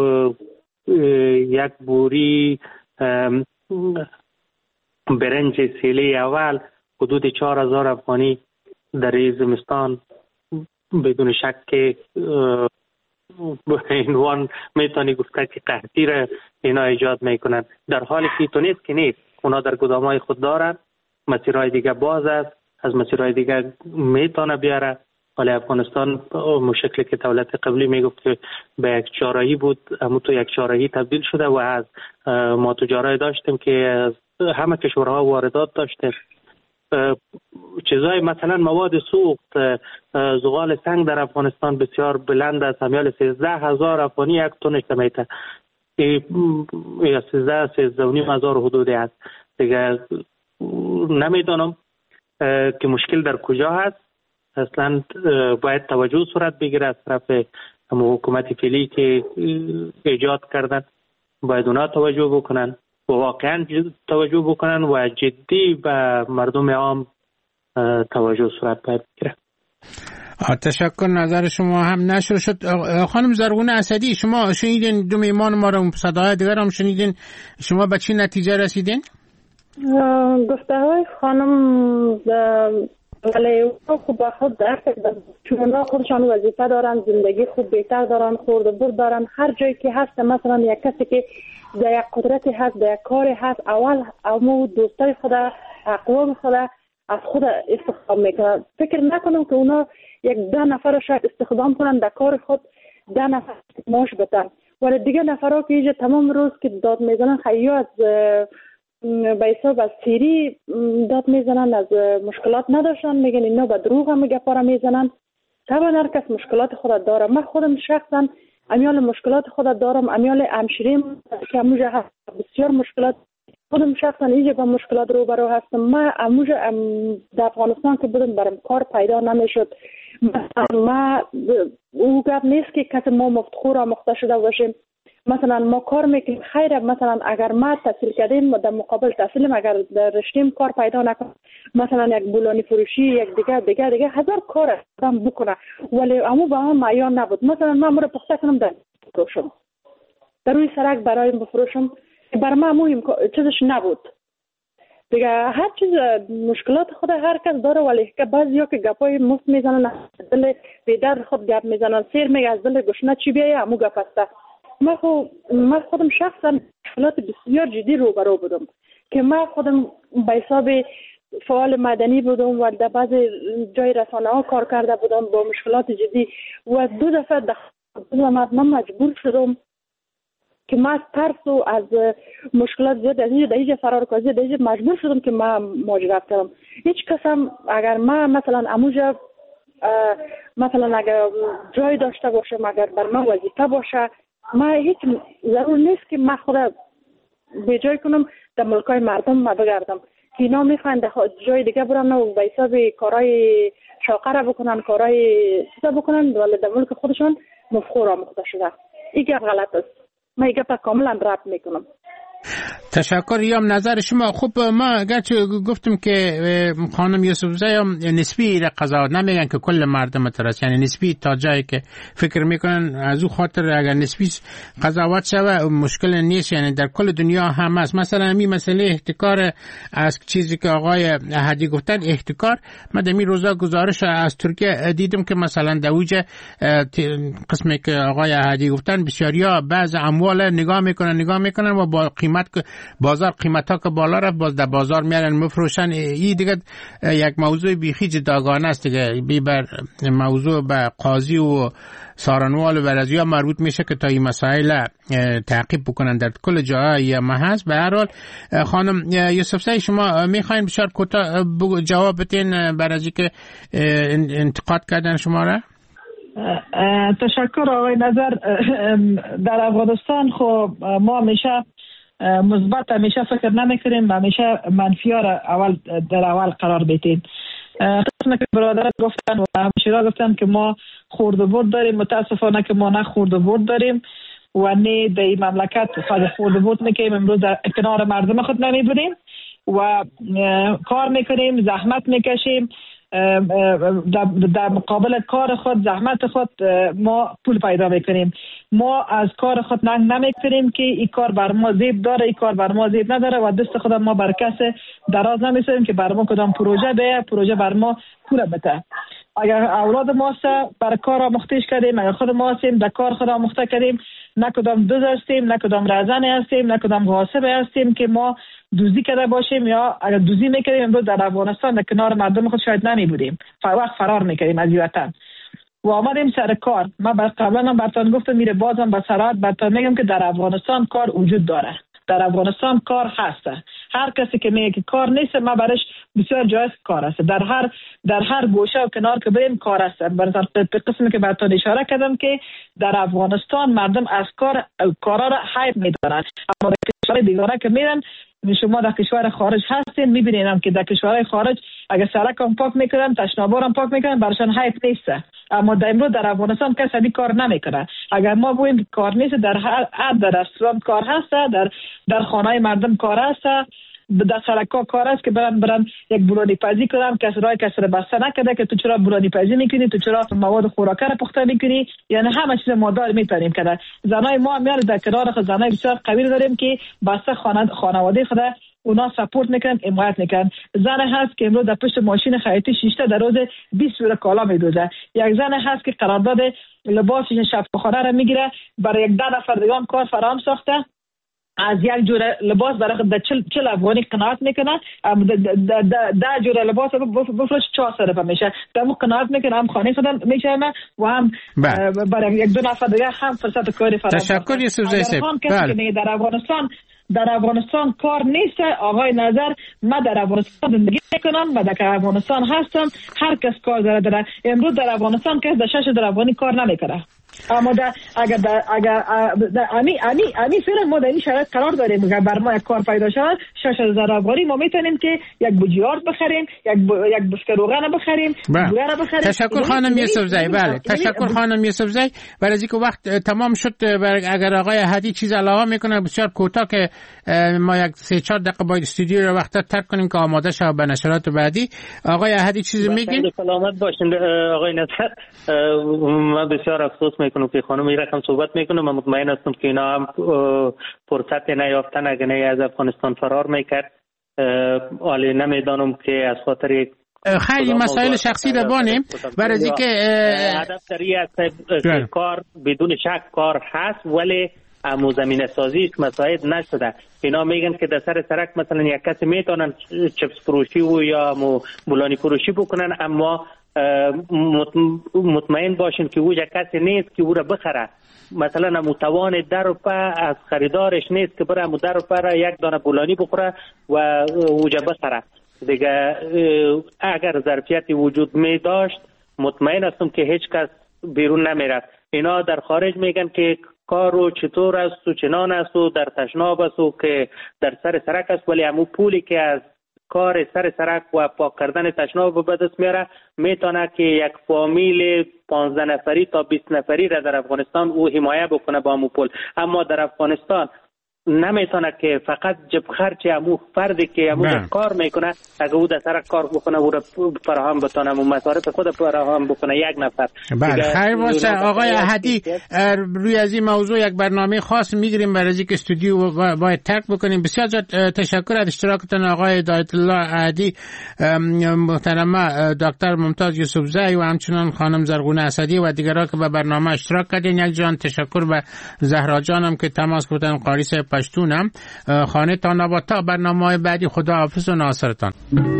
یک بوری برنج سیلی اول حدود چهار هزار افغانی در زمستان بدون شک که عنوان میتونی گفته که قحطی را اینا ایجاد میکنن، در حالی که تو نیست که نیست. اونا در گدامای خود دارن، مسیرهای دیگه باز است، از مسیرهای دیگه میتونه بیاره. ولی افغانستان مشکلی که دولت قبلی میگفت که به یک چهارراهی بود، اما تو یک چهارراهی تبدیل شده و از ما تجارای داشتیم که از همه کشورها واردات داشتیم. چیزای مثلا مواد سوخت، زغال سنگ در افغانستان بسیار بلند است، همیال سیزده هزار افغانی یک تونش میته، یا سیزده سیزده و نیم هزار حدودی است. دیگه نمیدانم که مشکل در کجا هست. اصلا باید توجه صورت بگیره از طرف حکومت فعلی که ایجاد کردن، باید اونا توجه بکنن و واقعا توجه بکنن و جدی به مردم عام توجه صورت باید بگیره. تشکر. نظر شما هم نشر شد. خانم زرغونه اسدی، شما شنیدین دو میهمان ما رو، صداهای دیگر هم شنیدین، شما به چی نتیجه رسیدین؟ گفته های خانم ولی خوب با خود درک چون خودشان وظیفه دارن، زندگی خوب بهتر دارن، خورد و برد دارن. هر جایی که هست مثلا یک کسی که در یک قدرتی هست، در یک کاری هست، اول امو دوستای خود، اقوام خود از خود استخدام میکنن. فکر نکنم که اونا یک ده نفر شاید استخدام کنن در کار خود، ده نفر معاش بدن، ولی دیگه نفرها که اینجا تمام روز که داد میزنن، خیلی از به حساب از سیری داد میزنن، از مشکلات نداشتن، میگن اینا به دروغ هم گپارا میزنن. طبعا هر کس مشکلات خود داره. من خودم شخصا امیال مشکلات خود دارم، امیال همشیریم که اموجه هست بسیار مشکلات. خودم شخصا اینجا با مشکلات روبرو هستم. من اموجه در افغانستان که بودم برام کار پیدا نمیشد. ما او گپ نیست که کسی ما مفتخور آموخته شده باشیم. مثلا ما کار میکنیم خیره، مثلا اگر ما تحصیل کردیم در مقابل تحصیلیم، اگر رشتیم کار پیدا نکنیم، مثلا یک بولانی فروشی، یک دیگه دیگه دیگه هزار کار آدم بکنه، ولی امو با هم معیار نبود. مثلا من مرا پخته کنم در بفروشم، در روی سرک برایم بفروشم، بر ما مهم چیزش نبود دیگه. هر چیز مشکلات خود هر کس داره، ولی که بعضیا که گپای مفت میزنن، از دل بیدر خود گپ میزنن، سیر میگه از دل گشنه چی بیایه امو گپ است. من خود من خودم شخصا مشکلات بسیار جدی روبرو بودم که من خودم به حساب فعال مدنی بودم و در بعض جای رسانه ها کار کرده بودم با مشکلات جدی و دو دفعه دخترم من مجبور شدم که من از ترس و از مشکلات زیاد از اینجا در اینجا فرار کنم، در اینجا مجبور شدم که من مهاجرت کردم. هیچ کسم اگر من مثلا اموجا مثلا اگر جای داشته باشم، اگر بر من وظیفه باشه، ما هیچ ضرور نیست که من خود به جای کنم در ملکای مردم ما بگردم که اینا میخوان جای دیگه برن و به حساب کارهای شاقه را بکنن، کارهای چیزا بکنن، ولی در ملک خودشان مفخور آموخته شده. این گپ غلط است. من این گپ کاملا رد میکنم. تشکر. یام نظر شما. خوب، ما گرچه گفتم که خانم یوسفزی هم نسبی قضاوت نمیگن که کل مردم ترس، یعنی نسبی تا جایی که فکر میکنن از او خاطر اگر نسبی قضاوت شوه مشکل نیست، یعنی در کل دنیا هم است. مثلا همین مسئله احتکار از چیزی که آقای احدی گفتن، احتکار، من در این روزا گزارش از ترکیه دیدم که مثلا در اوج قسمی که آقای احدی گفتن بسیاریا بعض اموال نگاه میکنن نگاه میکنن و با قیمت بازار قیمتا که بالا رفت باز در بازار میارن مفروشن. این دیگه یک موضوع بیخی جداگانه است دیگه، بی بر موضوع به قاضی و سارنوال و برازیا مربوط میشه که تا این مسائل تعقیب بکنن در کل جاهای محض. به هر حال خانم یوسفزی، شما میخواین بسیار کوتاه جواب بدین برای که انتقاد کردن شما را؟ تشکر آقای نظر. در افغانستان خب ما همیشه مثبت همیشه فکر نمیکنیم، همیشه منفی ها اول در اول قرار بدیم. قسم که برادران گفتن و همشیرا گفتن که ما خورد و برد داریم، متاسفانه که ما نه خورد و برد داریم و نه در این مملکت فقط خورد و برد میکنیم. امروز در کنار مردم خود نمیبودیم و کار میکنیم، زحمت میکشیم، در مقابل کار خود، زحمت خود ما پول پیدا میکنیم. ما از کار خود ننگ نمیکنیم که این کار بر ما زیب داره، این کار بر ما زیب نداره و دست خود ما بر کس دراز نمیسیم که بر ما کدام پروژه بیه، پروژه بر ما پول بده. اگر اولاد ما بر کار آموختهش کردیم، اگر خود ما هستیم در کار خود آموخته کردیم، نه کدام دوز هستیم، نه کدام رازنه هستیم، نه کدام غاصب هستیم که ما دوزی کرده باشیم، یا اگر دوزی میکردیم امروز در افغانستان در کنار مردم خود شاید نمی بودیم، وقت فرار میکردیم از وطن و آمدیم سر کار. من قبلا هم براتون گفتم، میره بازم به سرعت براتون میگم که در افغانستان کار وجود داره، در افغانستان کار هسته. هر کسی که میگه که کار نیست، ما برش بسیار جایز کار است. در هر در هر گوشه و کنار که بریم کار است. برای به قسمی که براتون اشاره کردم که در افغانستان مردم از کار کارا را حیف میدارن، اما در کشور دیگه که میرن، شما در کشور خارج هستین میبینین که در کشورهای خارج اگر سرک هم پاک میکنن، تشنابار هم پاک میکنن، براشون حیف نیست. اما در امروز در افغانستان کسی همین کار نمیکنه. اگر ما بگوییم کار نیست، در هر در رستوران کار هست، در در خانه مردم کار هست، در سرکا کار است که برن برن یک بولانی پزی کنن، کس رای کس را بسته نکرده که تو چرا بولانی پزی میکنی، تو چرا مواد خوراکه را پخته میکنی، یعنی همه چیز مادار میتونیم کرده. زنای ما هم در کنار خود زنای بسیار قوی داریم که بسته خانواده خود اونا سپورت میکنن، حمایت میکنن. زن هست که امروز در پشت ماشین خیاطی شیشته در روز بیست جور کالا میدوزه. یک زن هست که قرارداد لباس شفاخانه را میگیره، برای یک ده نفر دیگه کار فراهم ساخته، از یک جور لباس برای در چل, چل افغانی قناعت میکنه، ده جور لباس بفروش چهار صرف میشه، در مو قناعت میکنه، هم خانه خودم میشه و هم برای یک دو نفر دیگه هم فرصت کاری فراهم. تشکر یوسف زی صاحب. بله. در افغانستان در افغانستان کار نیست. آقای نظر، من در افغانستان زندگی میکنم، من در افغانستان هستم، هر کس کار داره داره. امروز در افغانستان کس در شش در افغانی کار نمیکنه، اما در اگر در اگر امی امی امی فعلا ما در این شرایط قرار داریم که بر ما کار پیدا شود شش هزار افغانی ما میتونیم که یک بوجیارد بخریم، یک یک بشکه روغن بخریم، بوره بخریم. تشکر خانم یوسف زی. بله تشکر خانم یوسف زی. برای اینکه وقت تمام شد، اگر آقای احدی چیز علاوه میکنه بسیار کوتاه که ما یک سه چهار دقیقه باید استودیو رو وقت ترک کنیم که آماده شود به نشرات بعدی. آقای احدی چیزی میگین؟ سلامت باشین آقای نصر. من بسیار افسوس میکنم که خانم این رقم صحبت میکنم. من مطمئن هستم که اینا هم فرصت نیافتن اگه نه از افغانستان فرار میکرد. حالی نمیدانم که از خاطر خیلی مسائل شخصی رو بانیم برای اینکه هدف داری است کار بدون شک کار هست، ولی امو زمینه سازی مساعد نشده. اینا میگن که در سر سرک مثلا یک کسی میتونن چپس فروشی و یا بولانی فروشی بکنن، اما مطمئن باشین که او یک کسی نیست که او را بخره. مثلا متوان در و پا از خریدارش نیست که بره در و پا را یک دانه بولانی بخوره و اوجا بخره دیگه. اگر ظرفیتی وجود می داشت مطمئن هستم که هیچ کس بیرون نمیرفت. اینا در خارج میگن که کارو چطور است و چنان است و در تشناب است و که در سر سرک است، ولی همون پولی که از کار سر سرک و پاک کردن تشناب به دست میاره میتونه که یک فامیل پانزده نفری تا بیست نفری را در افغانستان او حمایت بکنه با همون پول. اما در افغانستان نمیتونه که فقط جب خرچ امو فردی که امو کار میکنه اگه او در سرک کار بکنه او را فراهم بتونه و مصارف خود فراهم بکنه یک نفر. بله خیر باشه آقای احدی. روی از این موضوع یک برنامه خاص میگیریم برای اینکه استودیو باید ترک بکنیم. بسیار زیاد تشکر از اشتراکتان آقای دایت الله احدی، محترمه دکتر ممتاز یوسف زی و همچنان خانم زرغونه اسدی و دیگران که به برنامه اشتراک کردین. یک جان تشکر به زهرا جانم که تماس گرفتن، قاری صاحب پشتونم. خانه تا نبات تا برنامه بعدی. خدا حافظ و ناصرتان.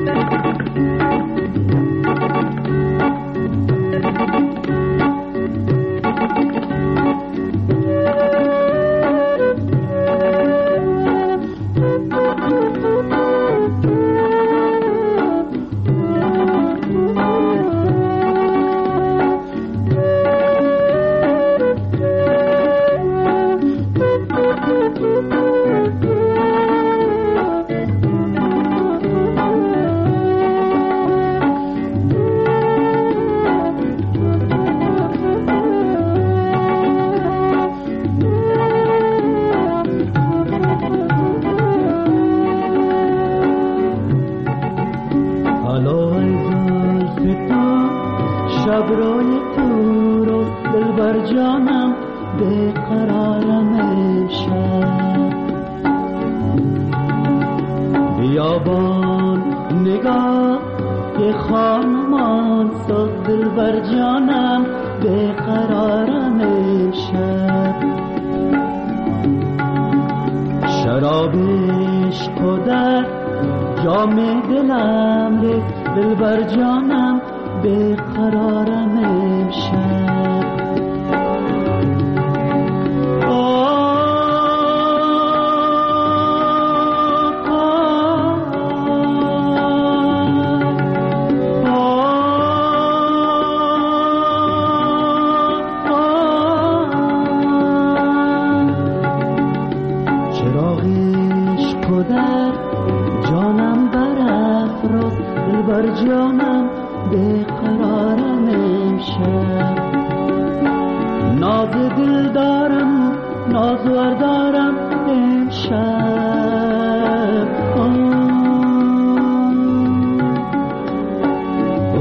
ناز دل دارم ناز ور دارم امشب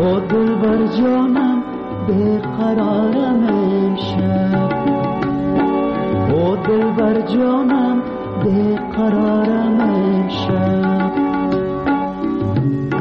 او دلبر جانم بیقرارم امشب او دلبر جانم بیقرارم امشب